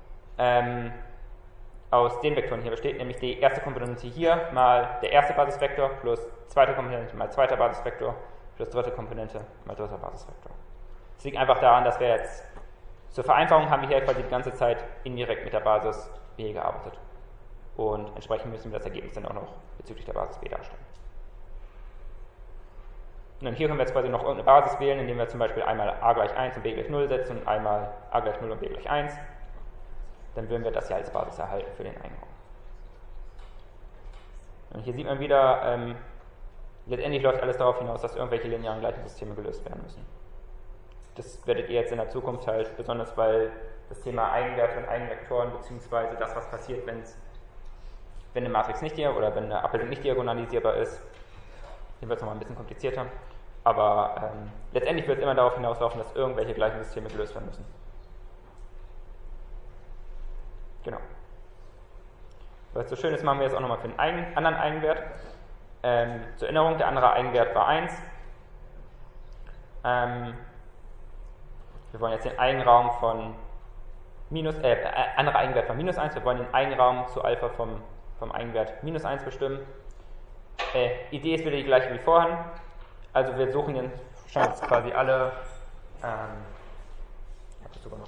S1: aus den Vektoren hier besteht, nämlich die erste Komponente hier mal der erste Basisvektor plus zweite Komponente mal zweiter Basisvektor plus dritte Komponente mal dritter Basisvektor. Das liegt einfach daran, dass wir jetzt zur Vereinfachung haben wir hier quasi die ganze Zeit indirekt mit der Basis b gearbeitet. Und entsprechend müssen wir das Ergebnis dann auch noch bezüglich der Basis b darstellen. Und dann hier können wir jetzt quasi noch irgendeine Basis wählen, indem wir zum Beispiel einmal a gleich 1 und b gleich 0 setzen und einmal a gleich 0 und b gleich 1. Dann würden wir das ja als Basis erhalten für den Eigenraum. Und hier sieht man wieder, letztendlich läuft alles darauf hinaus, dass irgendwelche linearen Gleichungssysteme gelöst werden müssen. Das werdet ihr jetzt in der Zukunft halt, besonders weil das Thema Eigenwerte und Eigenvektoren, beziehungsweise das, was passiert, wenn eine Matrix nicht oder wenn eine Abbildung nicht diagonalisierbar ist, hier wird es nochmal ein bisschen komplizierter. Aber letztendlich wird es immer darauf hinauslaufen, dass irgendwelche Gleichungssysteme gelöst werden müssen. Genau. Weil es so schön ist, machen wir jetzt auch nochmal für den anderen Eigenwert. Zur Erinnerung, der andere Eigenwert war 1. Wir wollen jetzt den Eigenraum von andere Eigenwert von minus 1, wir wollen den Eigenraum zu Alpha vom Eigenwert minus 1 bestimmen. Idee ist wieder die gleiche wie vorhin. Also wir suchen jetzt quasi alle, ich habe das sogar noch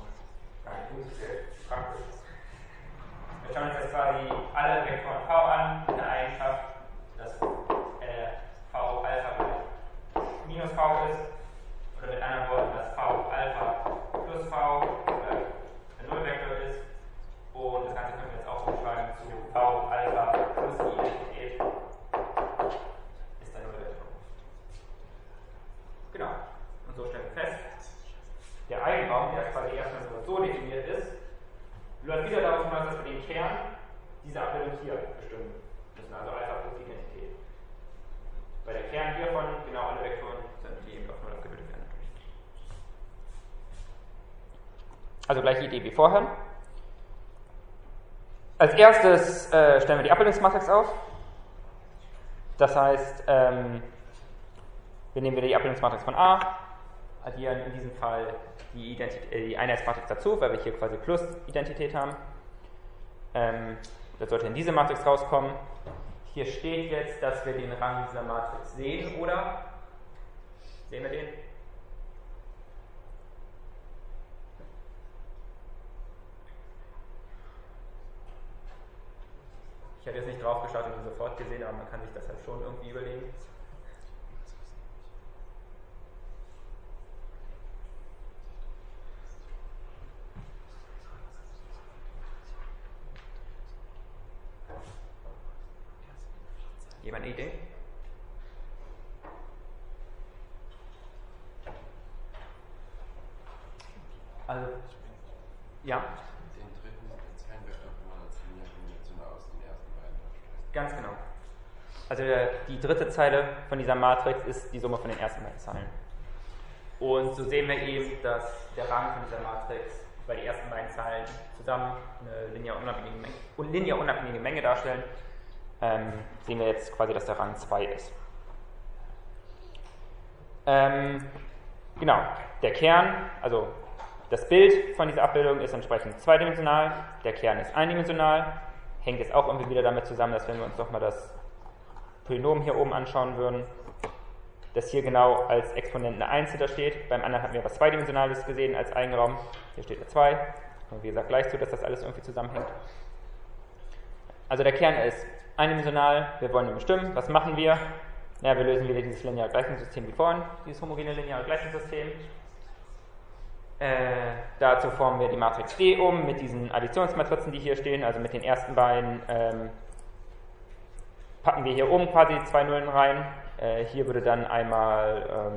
S1: wir schauen uns jetzt quasi alle Vektoren v an mit der Eigenschaft, dass v Alpha minus v ist, oder mit anderen Worten, dass v Alpha plus v der Nullvektor ist, und das Ganze können wir jetzt auch umschreiben zu v Alpha plus die Identität ist der Nullvektor. Genau, und so stellen wir fest, der Eigenraum, der quasi erstmal so definiert ist, läuft wieder darauf hinaus, dass wir den Kern dieser Abbildung hier bestimmen müssen, also Alpha plus die Identität. Weil der Kern hiervon genau alle Vektoren sind, die eben auf 0 abgebildet werden. Also gleiche Idee wie vorher. Als erstes stellen wir die Abbildungsmatrix auf. Das heißt, wir nehmen wieder die Abbildungsmatrix von A, addieren in diesem Fall die Einheitsmatrix dazu, weil wir hier quasi Plus-Identität haben. Das sollte in diese Matrix rauskommen. Hier steht jetzt, dass wir den Rang dieser Matrix sehen, oder? Sehen wir den? Ich habe jetzt nicht drauf geschaut und ihn sofort gesehen, aber man kann sich das halt schon irgendwie überlegen. Jemand eine Idee? Also, ja?
S8: Den dritten Zeilenvektor kann man als lineare Kombination aus den ersten beiden darstellen.
S1: Ganz genau. Also die dritte Zeile von dieser Matrix ist die Summe von den ersten beiden Zeilen. Und so sehen wir eben, dass der Rang von dieser Matrix weil die ersten beiden Zahlen zusammen eine linear unabhängige Menge darstellen, sehen wir jetzt quasi, dass der Rang 2 ist. Genau, der Kern, also das Bild von dieser Abbildung ist entsprechend zweidimensional, der Kern ist eindimensional, hängt jetzt auch irgendwie wieder damit zusammen, dass wenn wir uns nochmal das Polynom hier oben anschauen würden, dass hier genau als Exponent eine 1 hinter steht. Beim anderen hatten wir was Zweidimensionales gesehen als Eigenraum. Hier steht eine 2. Und wie gesagt, gleich so, dass das alles irgendwie zusammenhängt. Also der Kern ist eindimensional. Wir wollen ihn bestimmen. Was machen wir? Ja, wir lösen wieder dieses lineare Gleichungssystem wie vorhin, dieses homogene lineare Gleichungssystem. Dazu formen wir die Matrix D um mit diesen Additionsmatrizen, die hier stehen. Also mit den ersten beiden packen wir hier oben quasi 2 Nullen rein. Hier würde dann einmal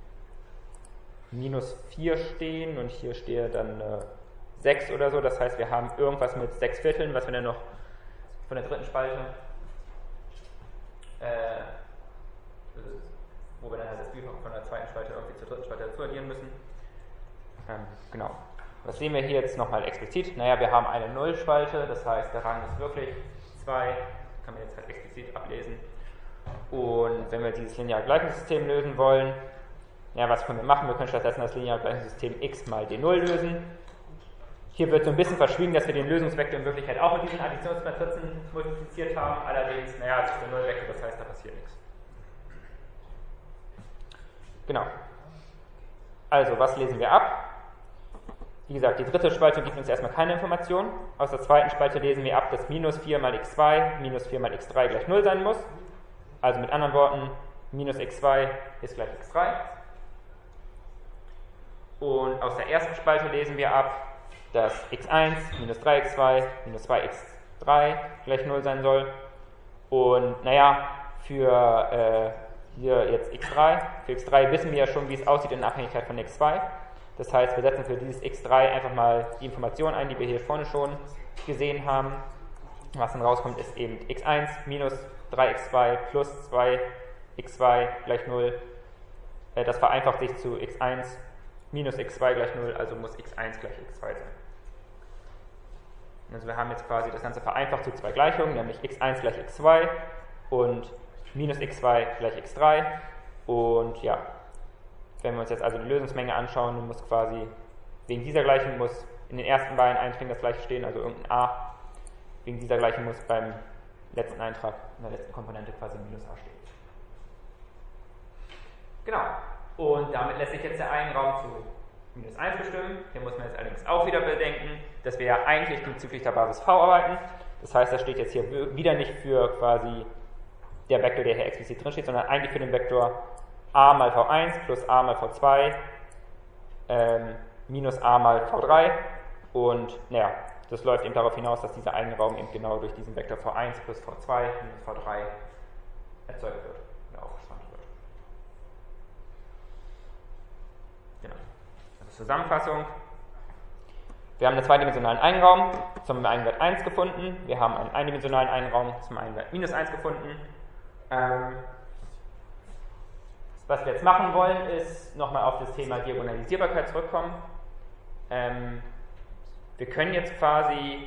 S1: minus 4 stehen und hier stehe dann 6 oder so. Das heißt, wir haben irgendwas mit 6 Vierteln, was wir dann noch von der dritten Spalte, wo wir dann halt das Bild von der zweiten Spalte irgendwie zur dritten Spalte dazu addieren müssen. Genau. Was sehen wir hier jetzt nochmal explizit? Naja, wir haben eine Nullspalte, das heißt, der Rang ist wirklich 2, kann man jetzt halt explizit ablesen. Und wenn wir dieses lineare Gleichungssystem lösen wollen, ja, was können wir machen? Wir können stattdessen das lineare Gleichungssystem x mal d0 lösen. Hier wird so ein bisschen verschwiegen, dass wir den Lösungsvektor in Wirklichkeit auch mit diesen Additionsmatrizen multipliziert haben. Allerdings, naja, es ist der Nullvektor, das heißt, da passiert nichts. Genau. Also, was lesen wir ab? Wie gesagt, die dritte Spalte gibt uns erstmal keine Information. Aus der zweiten Spalte lesen wir ab, dass minus 4 mal x2 minus 4 mal x3 gleich 0 sein muss. Also mit anderen Worten, minus x2 ist gleich x3. Und aus der ersten Spalte lesen wir ab, dass x1 minus 3x2 minus 2x3 gleich 0 sein soll. Und naja, für hier jetzt x3, für x3 wissen wir ja schon, wie es aussieht in Abhängigkeit von x2. Das heißt, wir setzen für dieses x3 einfach mal die Information ein, die wir hier vorne schon gesehen haben. Was dann rauskommt, ist eben x1 minus 3x2 plus 2x2 gleich 0. Das vereinfacht sich zu x1 minus x2 gleich 0, also muss x1 gleich x2 sein. Also wir haben jetzt quasi das Ganze vereinfacht zu zwei Gleichungen, nämlich x1 gleich x2 und minus x2 gleich x3. Und ja, wenn wir uns jetzt also die Lösungsmenge anschauen, dann muss quasi wegen dieser Gleichung muss in den ersten beiden Einträgen das gleiche stehen, also irgendein a. Wegen dieser Gleichung muss beim letzten Eintrag in der letzten Komponente quasi minus a stehen. Genau. Und damit lässt sich jetzt der Eigenraum zu minus 1 bestimmen. Hier muss man jetzt allerdings auch wieder bedenken, dass wir ja eigentlich bezüglich der Basis v arbeiten. Das heißt, das steht jetzt hier wieder nicht für quasi der Vektor, der hier explizit drin steht, sondern eigentlich für den Vektor a mal v1 plus a mal v2 minus a mal v3. Und naja, das läuft eben darauf hinaus, dass dieser Eigenraum eben genau durch diesen Vektor v1 plus v2 minus v3 erzeugt wird oder aufgespannt wird. Genau. Also Zusammenfassung. Wir haben einen zweidimensionalen Eigenraum zum Eigenwert 1 gefunden. Wir haben einen eindimensionalen Eigenraum zum Eigenwert minus 1 gefunden. Was wir jetzt machen wollen, ist nochmal auf das Thema Diagonalisierbarkeit zurückkommen. Wir können jetzt quasi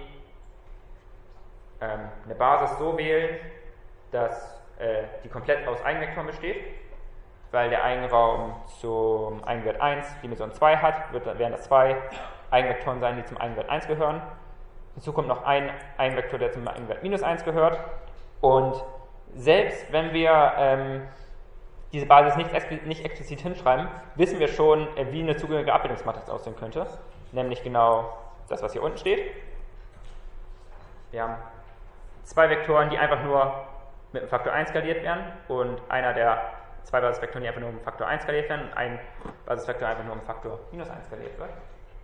S1: eine Basis so wählen, dass die komplett aus Eigenvektoren besteht, weil der Eigenraum zum Eigenwert 1 Dimension 2 hat, werden das zwei Eigenvektoren sein, die zum Eigenwert 1 gehören. Hinzu kommt noch ein Eigenvektor, der zum Eigenwert minus 1 gehört. Und selbst wenn wir diese Basis nicht explizit hinschreiben, wissen wir schon, wie eine zugehörige Abbildungsmatrix aussehen könnte. Nämlich genau das, was hier unten steht. Wir haben zwei Vektoren, die einfach nur mit dem Faktor 1 skaliert werden und einer der zwei Basisvektoren, die einfach nur mit dem Faktor 1 skaliert werden und ein Basisvektor einfach nur mit dem Faktor minus 1 skaliert wird.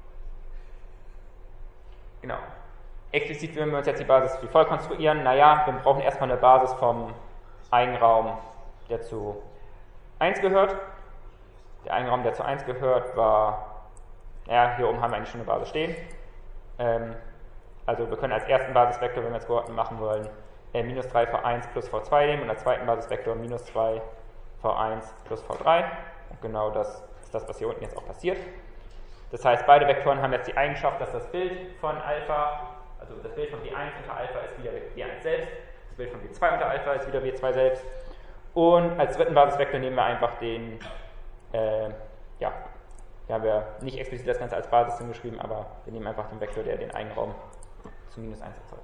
S1: Genau. Explizit würden wir uns jetzt die Basis wie folgt konstruieren. Naja, wir brauchen erstmal eine Basis vom Eigenraum, der zu 1 gehört. Der Eigenraum, der zu 1 gehört, war, ja, hier oben haben wir eigentlich schon eine Basis stehen. Also wir können als ersten Basisvektor, wenn wir jetzt Geordnet machen wollen, minus 3 v1 plus v2 nehmen und als zweiten Basisvektor minus 2 v1 plus v3. Und genau das ist das, was hier unten jetzt auch passiert. Das heißt, beide Vektoren haben jetzt die Eigenschaft, dass das Bild von Alpha, also das Bild von W1 unter Alpha ist wieder W1 selbst, das Bild von W2 unter Alpha ist wieder W2 selbst. Und als dritten Basisvektor nehmen wir einfach den, hier haben wir nicht explizit das Ganze als Basis hingeschrieben, aber wir nehmen einfach den Vektor, der den Eigenraum zu -1 erzeugt.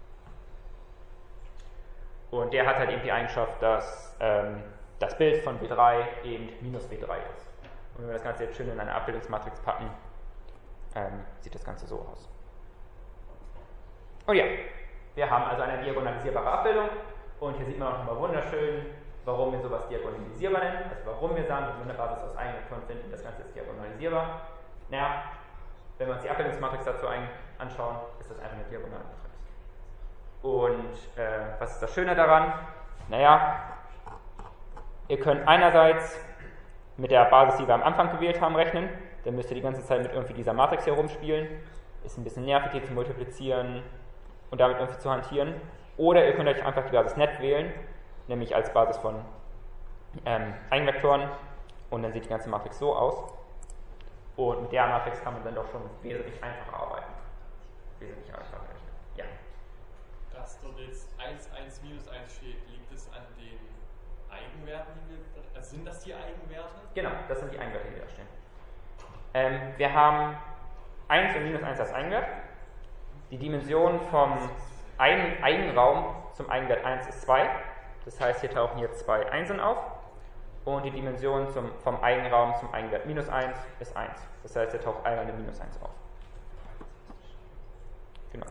S1: Und der hat halt eben die Eigenschaft, dass das Bild von W3 eben -W3 ist. Und wenn wir das Ganze jetzt schön in eine Abbildungsmatrix packen, sieht das Ganze so aus. Und ja, wir haben also eine diagonalisierbare Abbildung. Und hier sieht man auch nochmal wunderschön, warum wir sowas diagonalisierbar nennen. Also warum wir sagen, wenn wir eine Basis aus Eigenvektoren finden, das Ganze ist diagonalisierbar. Naja, wenn wir uns die Abbildungsmatrix dazu anschauen, ist das einfach eine diagonale Matrix. Und was ist das Schöne daran? Naja, ihr könnt einerseits mit der Basis, die wir am Anfang gewählt haben, rechnen. Dann müsst ihr die ganze Zeit mit irgendwie dieser Matrix herumspielen. Ist ein bisschen nervig, hier zu multiplizieren und damit irgendwie zu hantieren. Oder ihr könnt euch einfach die Basis net wählen, nämlich als Basis von Eigenvektoren. Und dann sieht die ganze Matrix so aus. Und mit der Matrix kann man dann doch schon wesentlich einfacher arbeiten. Wesentlich einfacher rechnen. Ja.
S4: Dass dort jetzt 1, 1, -1 steht, liegt es an den Eigenwerten, die wir. Also sind das die Eigenwerte?
S1: Genau, das sind die Eigenwerte, die da stehen. Wir haben 1 und -1 als Eigenwert. Die Dimension vom Eigenraum zum Eigenwert 1 ist 2. Das heißt, hier tauchen jetzt 2 Einsen auf. Und die Dimension vom Eigenraum zum Eigenwert -1 ist 1. Das heißt, hier taucht einmal eine -1 auf. Genau.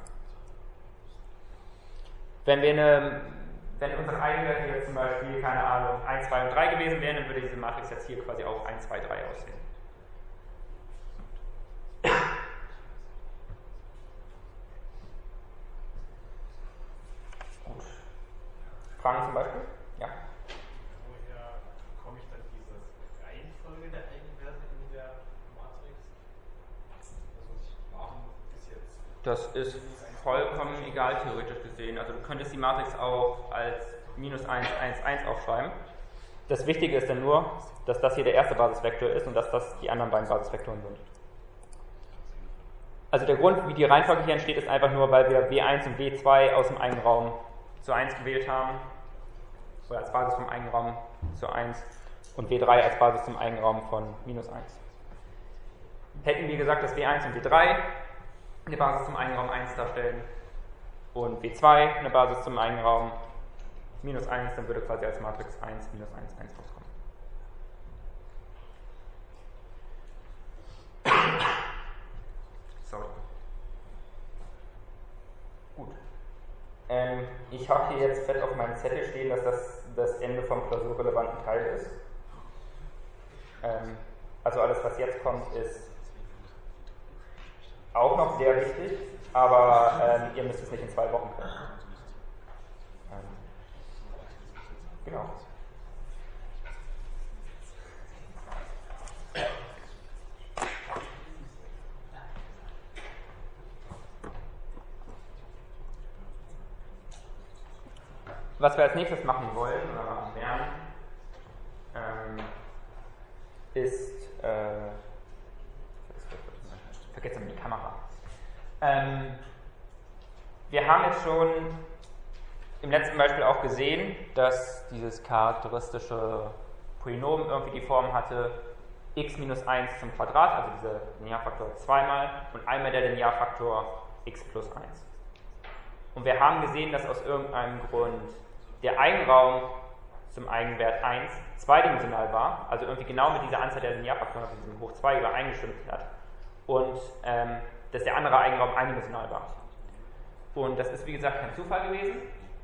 S1: Wenn unsere Eigenwerte jetzt zum Beispiel, keine Ahnung, 1, 2 und 3 gewesen wären, dann würde diese Matrix jetzt hier quasi auch 1, 2, 3 aussehen. Gut. Fragen zum Beispiel? Ja.
S5: Woher bekomme ich dann diese Reihenfolge der Eigenwerte in der Matrix? Also warum ist jetzt...
S1: Das ist vollkommen egal, theoretisch gesehen. Also du könntest die Matrix auch als -1, 1, 1 aufschreiben. Das Wichtige ist dann nur, dass das hier der erste Basisvektor ist und dass das die anderen beiden Basisvektoren sind. Also der Grund, wie die Reihenfolge hier entsteht, ist einfach nur, weil wir W1 und W2 aus dem Eigenraum zu 1 gewählt haben, oder als Basis vom Eigenraum zu 1, und W3 als Basis zum Eigenraum von -1. Hätten wir gesagt, dass W1 und W3 eine Basis zum Eigenraum 1 darstellen und W2 eine Basis zum Eigenraum -1, dann würde quasi als Matrix 1, -1, 1 rauskommen. Sorry. Gut. Ich habe hier jetzt fett auf meinem Zettel stehen, dass das Ende vom klausurrelevanten Teil ist. Also alles, was jetzt kommt, ist auch noch sehr wichtig, aber ihr müsst es nicht in 2 Wochen können. Genau. Was wir als nächstes machen wollen oder machen werden, ist vergesst mal die Kamera. Wir haben jetzt schon im letzten Beispiel auch gesehen, dass dieses charakteristische Polynom irgendwie die Form hatte x minus 1 zum Quadrat, also dieser Linearfaktor zweimal und einmal der Linearfaktor x plus 1. Und wir haben gesehen, dass aus irgendeinem Grund der Eigenraum zum Eigenwert 1 zweidimensional war, also irgendwie genau mit dieser Anzahl der Linearfaktoren, also diesem hoch 2 übereingestimmt hat, und dass der andere Eigenraum eindimensional war. Und das ist wie gesagt kein Zufall gewesen.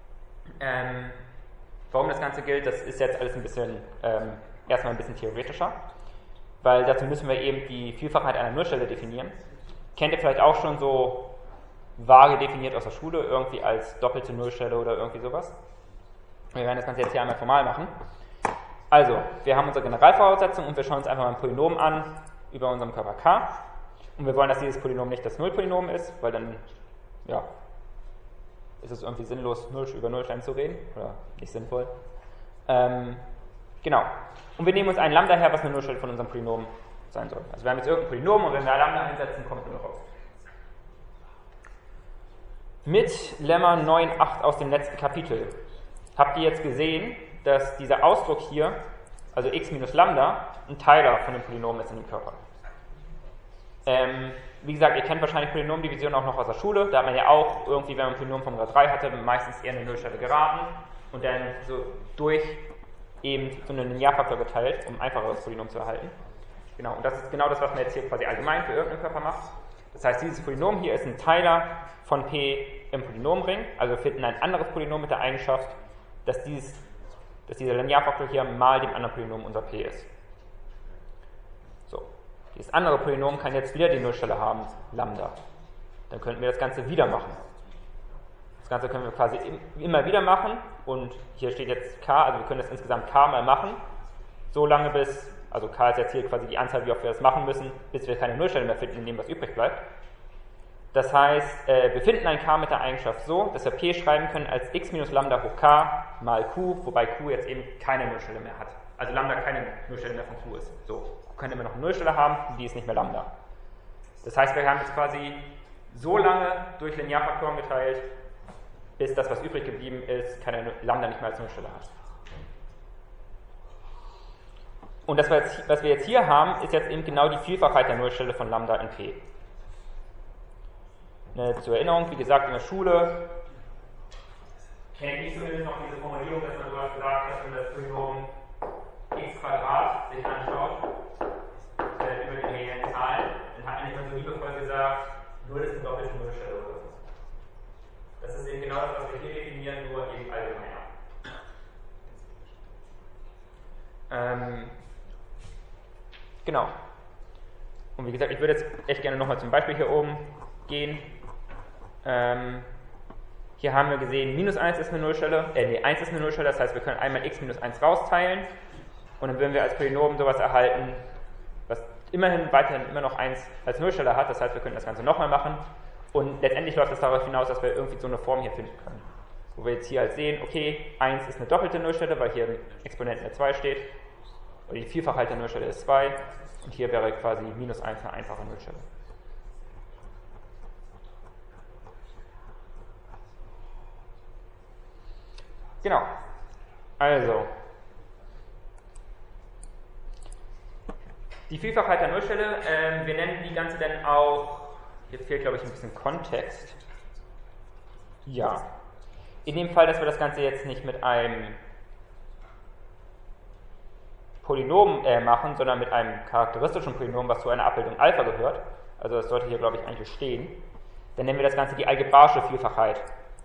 S1: Warum das Ganze gilt, das ist jetzt alles ein bisschen erstmal ein bisschen theoretischer, weil dazu müssen wir eben die Vielfachheit einer Nullstelle definieren. Kennt ihr vielleicht auch schon so vage definiert aus der Schule, irgendwie als doppelte Nullstelle oder irgendwie sowas. Wir werden das Ganze jetzt hier einmal formal machen. Also, wir haben unsere Generalvoraussetzung und wir schauen uns einfach mal ein Polynom an über unserem Körper K. Und wir wollen, dass dieses Polynom nicht das Nullpolynom ist, weil dann, ja, ist es irgendwie sinnlos, über Nullstellen zu reden, oder nicht sinnvoll. Genau. Und wir nehmen uns ein Lambda her, was eine Nullstelle von unserem Polynom sein soll. Also wir haben jetzt irgendein Polynom und wenn wir Lambda einsetzen, kommt nur raus. Mit Lemma 9.8 aus dem letzten Kapitel habt ihr jetzt gesehen, dass dieser Ausdruck hier, also x minus Lambda, ein Teiler von dem Polynom ist in dem Körper. Wie gesagt, ihr kennt wahrscheinlich Polynomdivision auch noch aus der Schule. Da hat man ja auch irgendwie, wenn man ein Polynom von Grad 3 hatte, meistens eher eine Nullstelle geraten und dann so durch eben so einen Linearfaktor geteilt, um ein einfacheres Polynom zu erhalten. Genau, und das ist genau das, was man jetzt hier quasi allgemein für irgendeinen Körper macht. Das heißt, dieses Polynom hier ist ein Teiler von P im Polynomring. Also wir finden ein anderes Polynom mit der Eigenschaft, dass dieser Linearfaktor hier mal dem anderen Polynom unser P ist. So. Dieses andere Polynom kann jetzt wieder die Nullstelle haben, Lambda. Dann könnten wir das Ganze wieder machen. Das Ganze können wir quasi immer wieder machen und hier steht jetzt k, also wir können das insgesamt k mal machen, so lange bis, also k ist jetzt hier quasi die Anzahl, wie oft wir das machen müssen, bis wir keine Nullstelle mehr finden, in dem was übrig bleibt. Das heißt, wir finden ein k mit der Eigenschaft so, dass wir p schreiben können als x minus Lambda hoch k mal q, wobei q jetzt eben keine Nullstelle mehr hat. Also Lambda keine Nullstelle mehr von q ist. So, wir können immer noch eine Nullstelle haben, die ist nicht mehr Lambda. Das heißt, wir haben jetzt quasi so lange durch Linearfaktoren geteilt, bis das, was übrig geblieben ist, keine Lambda nicht mehr als Nullstelle hat. Und das, was wir jetzt hier haben, ist jetzt eben genau die Vielfachheit der Nullstelle von Lambda in P. Zur Erinnerung, wie gesagt, in der Schule kennt ich zumindest noch diese Formulierung, dass man sowas gesagt hat, wenn das Polynom x² sich anschaut, über die reellen Zahlen, dann hat man immer so liebevoll gesagt, 0 ist eine doppelte Nullstelle oder so. Das ist eben genau das, was wir hier definieren, nur eben allgemeiner. Genau. Und wie gesagt, ich würde jetzt echt gerne nochmal zum Beispiel hier oben gehen. Hier haben wir gesehen, minus 1 ist eine Nullstelle, 1 ist eine Nullstelle, das heißt, wir können einmal x minus 1 rausteilen und dann würden wir als Polynom sowas erhalten, was immerhin weiterhin immer noch 1 als Nullstelle hat, das heißt, wir können das Ganze nochmal machen und letztendlich läuft es darauf hinaus, dass wir irgendwie so eine Form hier finden können, wo wir jetzt hier halt sehen, okay, 1 ist eine doppelte Nullstelle, weil hier im Exponenten der 2 steht, oder die Vielfachheit der Nullstelle ist 2 und hier wäre quasi minus 1 eine einfache Nullstelle. Genau, also die Vielfachheit der Nullstelle, wir nennen die ganze dann auch, hier fehlt glaube ich ein bisschen Kontext, ja, in dem Fall, dass wir das Ganze jetzt nicht mit einem Polynom machen, sondern mit einem charakteristischen Polynom, was zu einer Abbildung Alpha gehört, also das sollte hier glaube ich eigentlich stehen, dann nennen wir das Ganze die algebraische Vielfachheit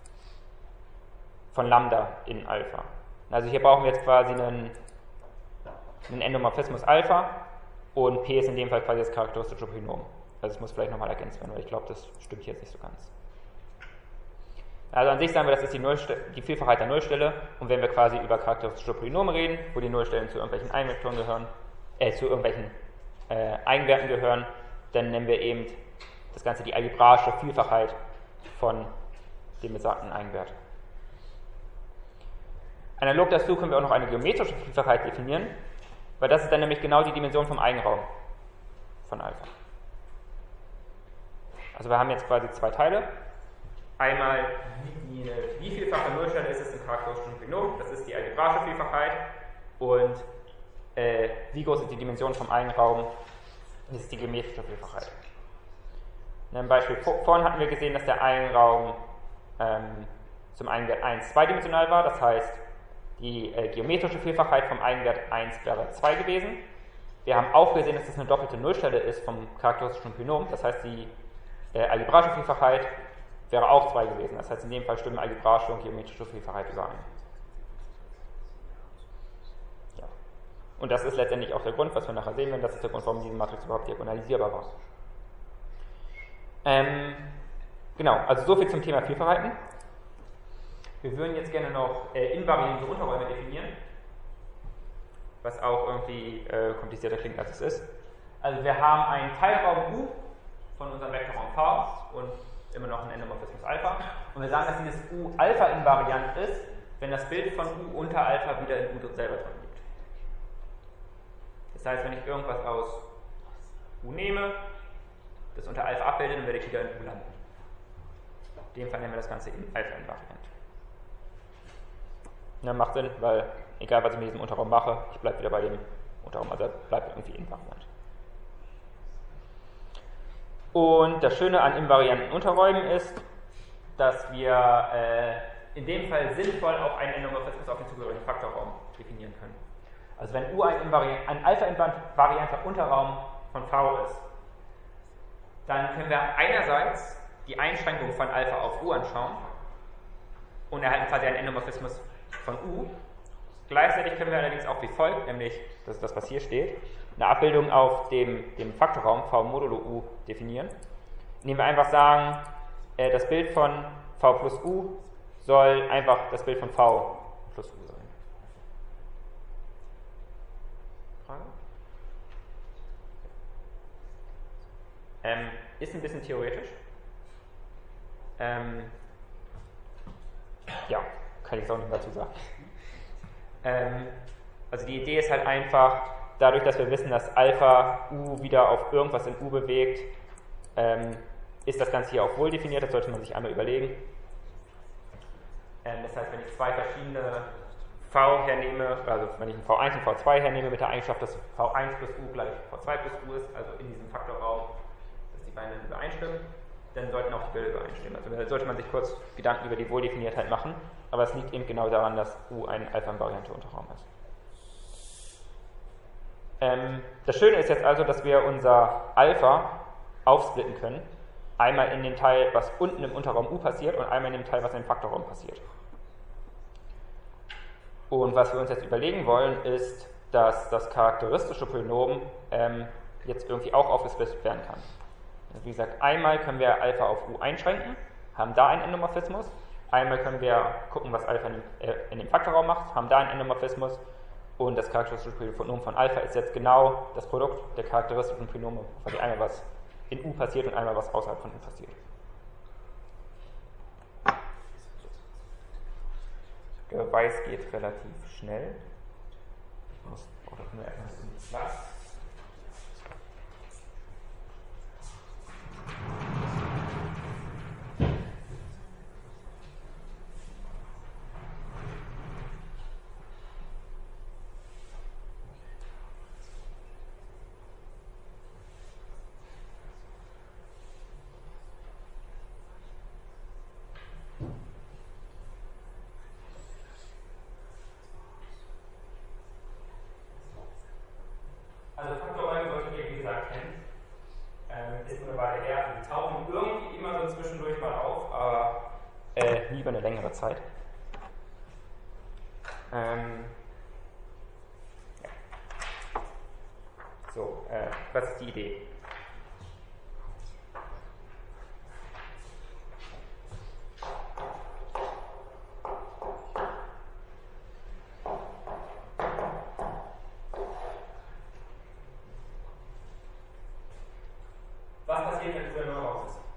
S1: von Lambda in Alpha. Also hier brauchen wir jetzt quasi einen Endomorphismus Alpha und P ist in dem Fall quasi das charakteristische Polynom. Also es muss vielleicht nochmal ergänzt werden, weil ich glaube, das stimmt hier jetzt nicht so ganz. Also an sich sagen wir, das ist die Vielfachheit der Nullstelle und wenn wir quasi über charakteristische Polynome reden, wo die Nullstellen zu irgendwelchen Eigenvektoren gehören, zu irgendwelchen Eigenwerten gehören, dann nennen wir eben das Ganze die algebraische Vielfachheit von dem besagten Eigenwert. Analog dazu können wir auch noch eine geometrische Vielfachheit definieren, weil das ist dann nämlich genau die Dimension vom Eigenraum von Alpha. Also wir haben jetzt quasi zwei Teile. Einmal, wie vielfache Nullstelle ist es im charakteristischen Polynom, das ist die algebraische Vielfachheit, und wie groß ist die Dimension vom Eigenraum, das ist die geometrische Vielfachheit. In einem Beispiel vorhin hatten wir gesehen, dass der Eigenraum zum Eigenwert 1 zweidimensional war, das heißt, die geometrische Vielfachheit vom Eigenwert 1 wäre 2 gewesen. Wir haben auch gesehen, dass das eine doppelte Nullstelle ist vom charakteristischen Polynom, das heißt, die algebraische Vielfachheit wäre auch 2 gewesen. Das heißt, in dem Fall stimmen algebraische und geometrische Vielfachheit überein. Ja. Und das ist letztendlich auch der Grund, was wir nachher sehen werden, das ist der Grund, warum diese Matrix überhaupt diagonalisierbar war. Genau, also so viel zum Thema Vielfachheiten. Wir würden jetzt gerne noch invariante Unterräume definieren, was auch irgendwie komplizierter klingt, als es ist. Also wir haben einen Teilraum U von unserem Vektorraum V und immer noch ein Endomorphismus Alpha. Und wir sagen, dass dieses U Alpha invariant ist, wenn das Bild von U unter Alpha wieder in U selber drin liegt. Das heißt, wenn ich irgendwas aus U nehme, das unter Alpha abbilde, dann werde ich wieder in U landen. In dem Fall nennen wir das Ganze Alpha-Invariant. Ja, macht Sinn, weil egal was ich mit diesem Unterraum mache, ich bleibe wieder bei dem Unterraum, also bleibt irgendwie invariant. Und das Schöne an invarianten Unterräumen ist, dass wir in dem Fall sinnvoll auch einen Endomorphismus auf den zugehörigen Faktorraum definieren können. Also wenn U ein alpha-invarianter Unterraum von V ist, dann können wir einerseits die Einschränkung von Alpha auf U anschauen und erhalten quasi einen Endomorphismus von U. Gleichzeitig können wir allerdings auch wie folgt, nämlich, das ist das, was hier steht, eine Abbildung auf dem Faktorraum V modulo U definieren, indem wir einfach sagen, das Bild von V plus U soll einfach das Bild von V plus U sein. Frage? Ist ein bisschen theoretisch. Ja, kann ich jetzt auch nicht dazu sagen. Also die Idee ist halt einfach, dadurch, dass wir wissen, dass Alpha U wieder auf irgendwas in U bewegt, ist das Ganze hier auch wohl definiert, das sollte man sich einmal überlegen. Das heißt, wenn ich zwei verschiedene V hernehme, also wenn ich ein V1 und V2 hernehme mit der Eigenschaft, dass V1 plus U gleich V2 plus U ist, also in diesem Faktorraum, dass die beiden übereinstimmen, dann sollten auch die Bilder übereinstimmen. Also da sollte man sich kurz Gedanken über die Wohldefiniertheit machen, aber es liegt eben genau daran, dass U ein alpha-invarianter Unterraum ist. Das Schöne ist jetzt also, dass wir unser Alpha aufsplitten können. Einmal in den Teil, was unten im Unterraum U passiert und einmal in dem Teil, was im Faktorraum passiert. Und was wir uns jetzt überlegen wollen, ist, dass das charakteristische Polynom jetzt irgendwie auch aufgesplittet werden kann. Also wie gesagt, einmal können wir Alpha auf U einschränken, haben da einen Endomorphismus. Einmal können wir gucken, was Alpha in dem Faktorraum macht, haben da einen Endomorphismus. Und das charakteristische Polynom von Alpha ist jetzt genau das Produkt der charakteristischen Polynome. Also einmal was in U passiert und einmal was außerhalb von U passiert. Der Beweis geht relativ schnell. Ich muss auch nur erstmal ein bisschen Platz. Also Faktorräume solltet ihr, wie gesagt, kennen. Ist nur eine Weile her. Die tauchen irgendwie immer so zwischendurch mal auf, aber nie über eine längere Zeit. Ja. So, was ist die Idee? Was passiert, wenn U nur raus ist?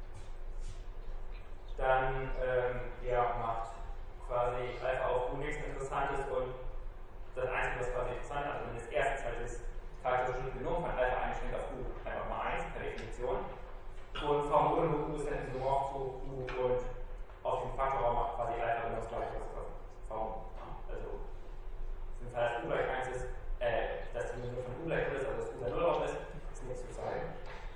S1: Dann macht quasi Alpha auf U nichts Interessantes und das Einzige, was quasi interessant ist, also wenn das erste halt das charakteristische Polynom von Alpha einschränkt auf U, einfach mal 1 per Definition. Und V modulo U ist dann isomorph zu U und auf dem Faktorraum macht quasi Alpha genau das gleiche, was V. Also, im Fall, dass U gleich 1 ist, dass die Dimension von U gleich 0 ist, also dass U der Nullraum ist nichts zu zeigen.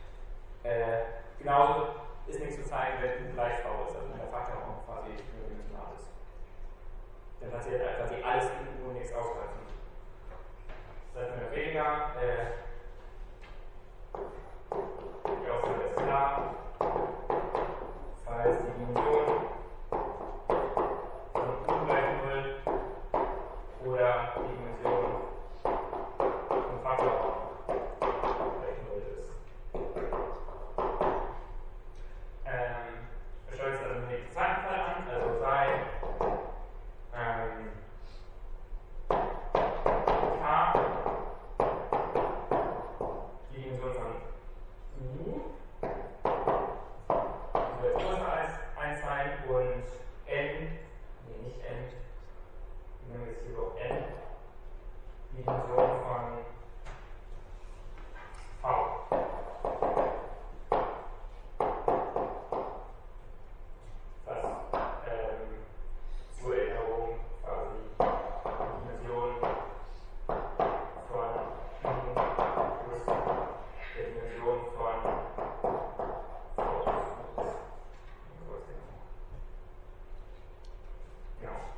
S1: Genauso ist nichts zu zeigen, wenn U gleich V ist, also wenn der Faktorraum quasi überdimensional ist. Dann passiert quasi alles in U und nichts außerhalb von U. Das heißt, mehr oder weniger, die Aussage ist klar, falls die Dimension von U gleich 0 oder die Dimension vom Faktorraum gleich 0 ist. Wir schauen uns also den nächsten Zeitenfall an, also sei K die Dimension von U soll größer als 1 sein und N, nicht N, wir nehmen jetzt hier doch N, die Dimension von V.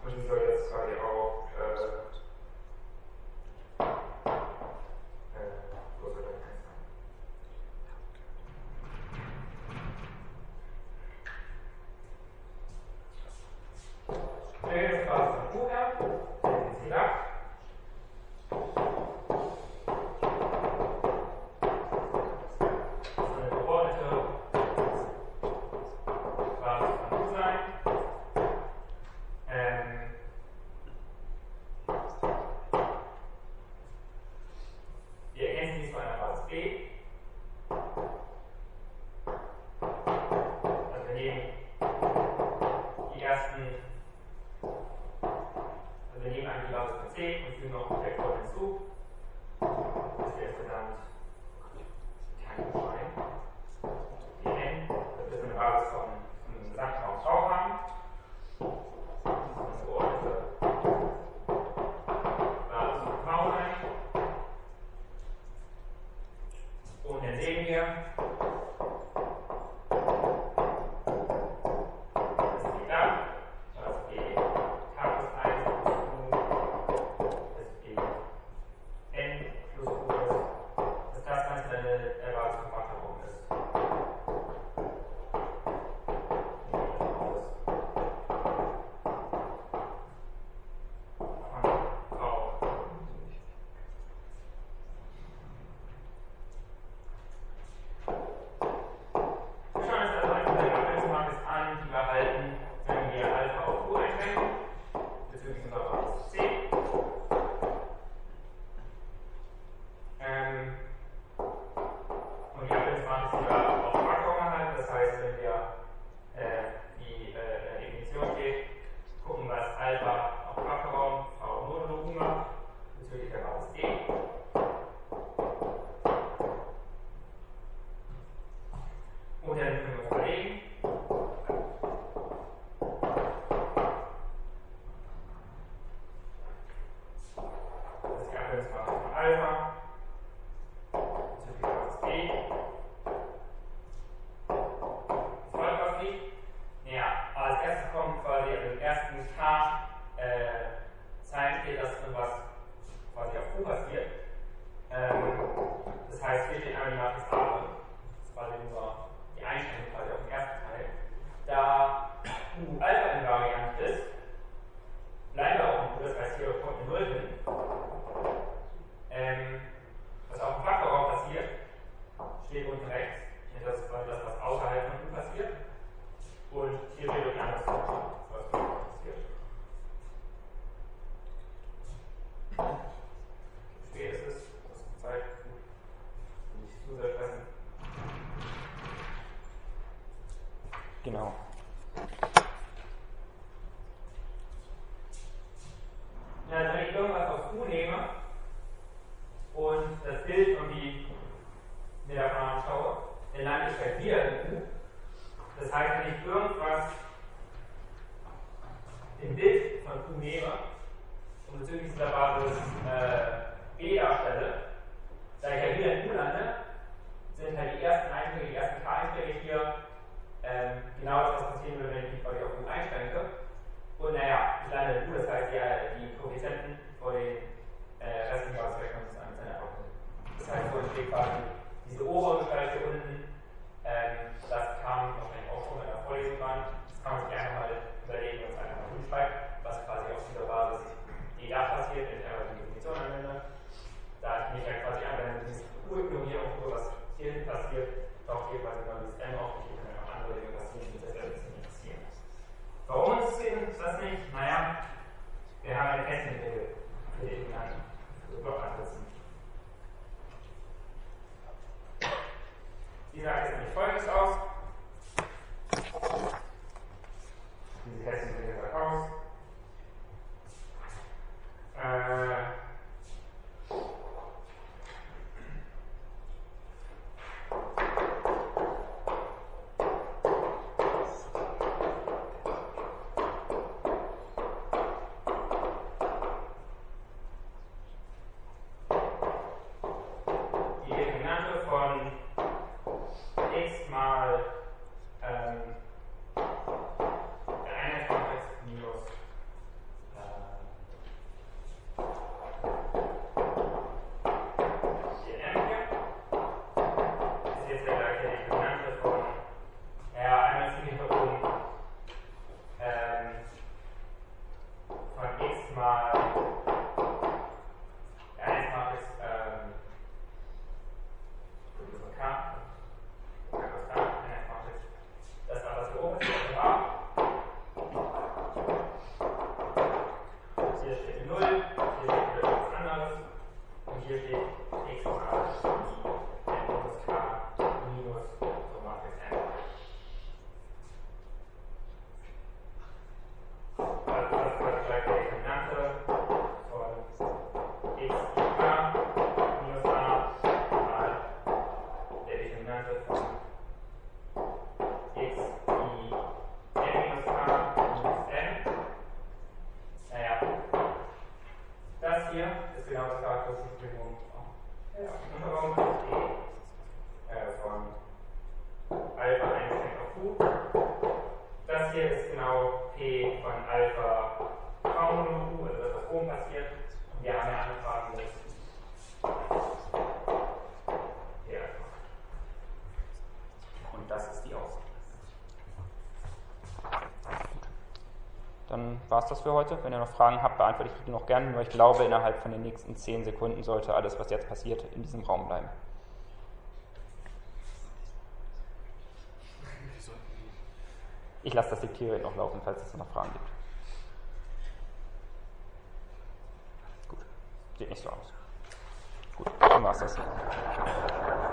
S1: Und die soll jetzt quasi auch wo soll das denn sein? Das war von U her, sie sagt. Eine geordnete Basis von U sein. Wir erkennen dies von einer Basis B. Also wir nehmen die ersten, also wir nehmen eigentlich die Basis von C und fügen noch einen Vektor hinzu. Das ist jetzt genannt Tangentschein. Die N, das ist eine Basis von einem Gesamtraum V haben. Das geordnete Basis von V sein. Und dann sehen wir, das ist da, das ist die K plus 1 plus U, das ist die N plus U ist, dass das Ganze eine Basis von Wachterraum ist. Wir schauen uns also einfach den Abbildungsmatrix an, die wir erhalten, wenn wir Alpha auf U einschränken, bezüglich unserer Basis C. Und die Abbildungsmatrix, die wir auf Faktor erhalten, das heißt, wenn wir die Definition steht, gucken, was Alpha auf Faktorraum V modulo U macht, bezüglich der Basis D. Und dann können wir uns überlegen, das ist die Abbildungsmatrix von Alpha, bezüglich der Basis B. Was folgt aus die? Ja, als erstes kommt quasi im ersten K Zeilen steht, dass irgendwas quasi auf U passiert. Das heißt, hier steht einmal die Matrix A drin. Das ist quasi die Einschränkung quasi auf dem ersten Teil. Da U Alpha invariant ist, bleiben wir auch in U, das heißt, hier kommt eine 0 hin. Was auf dem Faktorraum passiert, steht unten rechts. Das ist quasi das, was außerhalb von U passiert. Und hier steht ein anderes Faktor, was passiert. Wie spät ist es? Das ist die Zeit. Nicht zu sehr stressen. Genau. Ja, also wenn ich irgendwas aus U nehme und das Bild irgendwie mir davon anschaue, dann lande ich halt wieder in U. Das heißt, wenn ich irgendwas im Bild von U nehme und bezüglich dieser Basis B darstelle, da ich halt wieder in U lande, sind halt die ersten Einträge, die ersten K-Einträge hier genau das, was passieren würde, wenn ich mich quasi auf U einschränke. Und naja, ich lande in U, das heißt, die Koeffizienten vor den restlichen Basisvektoren sind einfach null. Das heißt, so entsteht quasi diese obere Gestalt hier unten. Das kam wahrscheinlich auch schon in der Vorlesung dran. Das kann man sich einfach mal überlegen und es einfach mal hinschreibt, was quasi auf dieser Basis D da passiert, wenn ich einfach die Definition anwende. Da ich mich ja quasi anwende, diese U-Ignorieren und gucke, was hier hinten passiert, taucht hier quasi mal dieses M auf, hier können auch andere Dinge passieren, die das jetzt nicht interessieren. Warum interessiert uns das nicht? Naja, wir haben eine Testing-Regel für den Blockansätzen. Die sagt jetzt nämlich Folgendes aus. Diese Testing-Regel sagt aus. x mal R1-Matrix K, R1-Matrix, das war das hier oben, das ist A. Hier steht die 0, hier steht wieder etwas anderes und hier steht x mal n minus k minus so Matrix n. Also das ist gleich der Determinante von x i k minus a mal der Determinante von x i n minus k minus n. Naja, das hier ist genau das charakteristische Minimum von Alpha 1 auf Q. Das hier ist genau P von Alpha kaum Q, also das, was oben passiert. Und wir haben ja angefangen mit P Alpha. Und das ist die Aussage. Dann war es das für heute. Wenn ihr noch Fragen habt, beantworte ich die noch gerne. Nur ich glaube, innerhalb von den nächsten 10 Sekunden sollte alles, was jetzt passiert, in diesem Raum bleiben. Ich lasse das Diktieren noch laufen, falls es noch Fragen gibt. Gut. Sieht nicht so aus. Gut, dann war es das.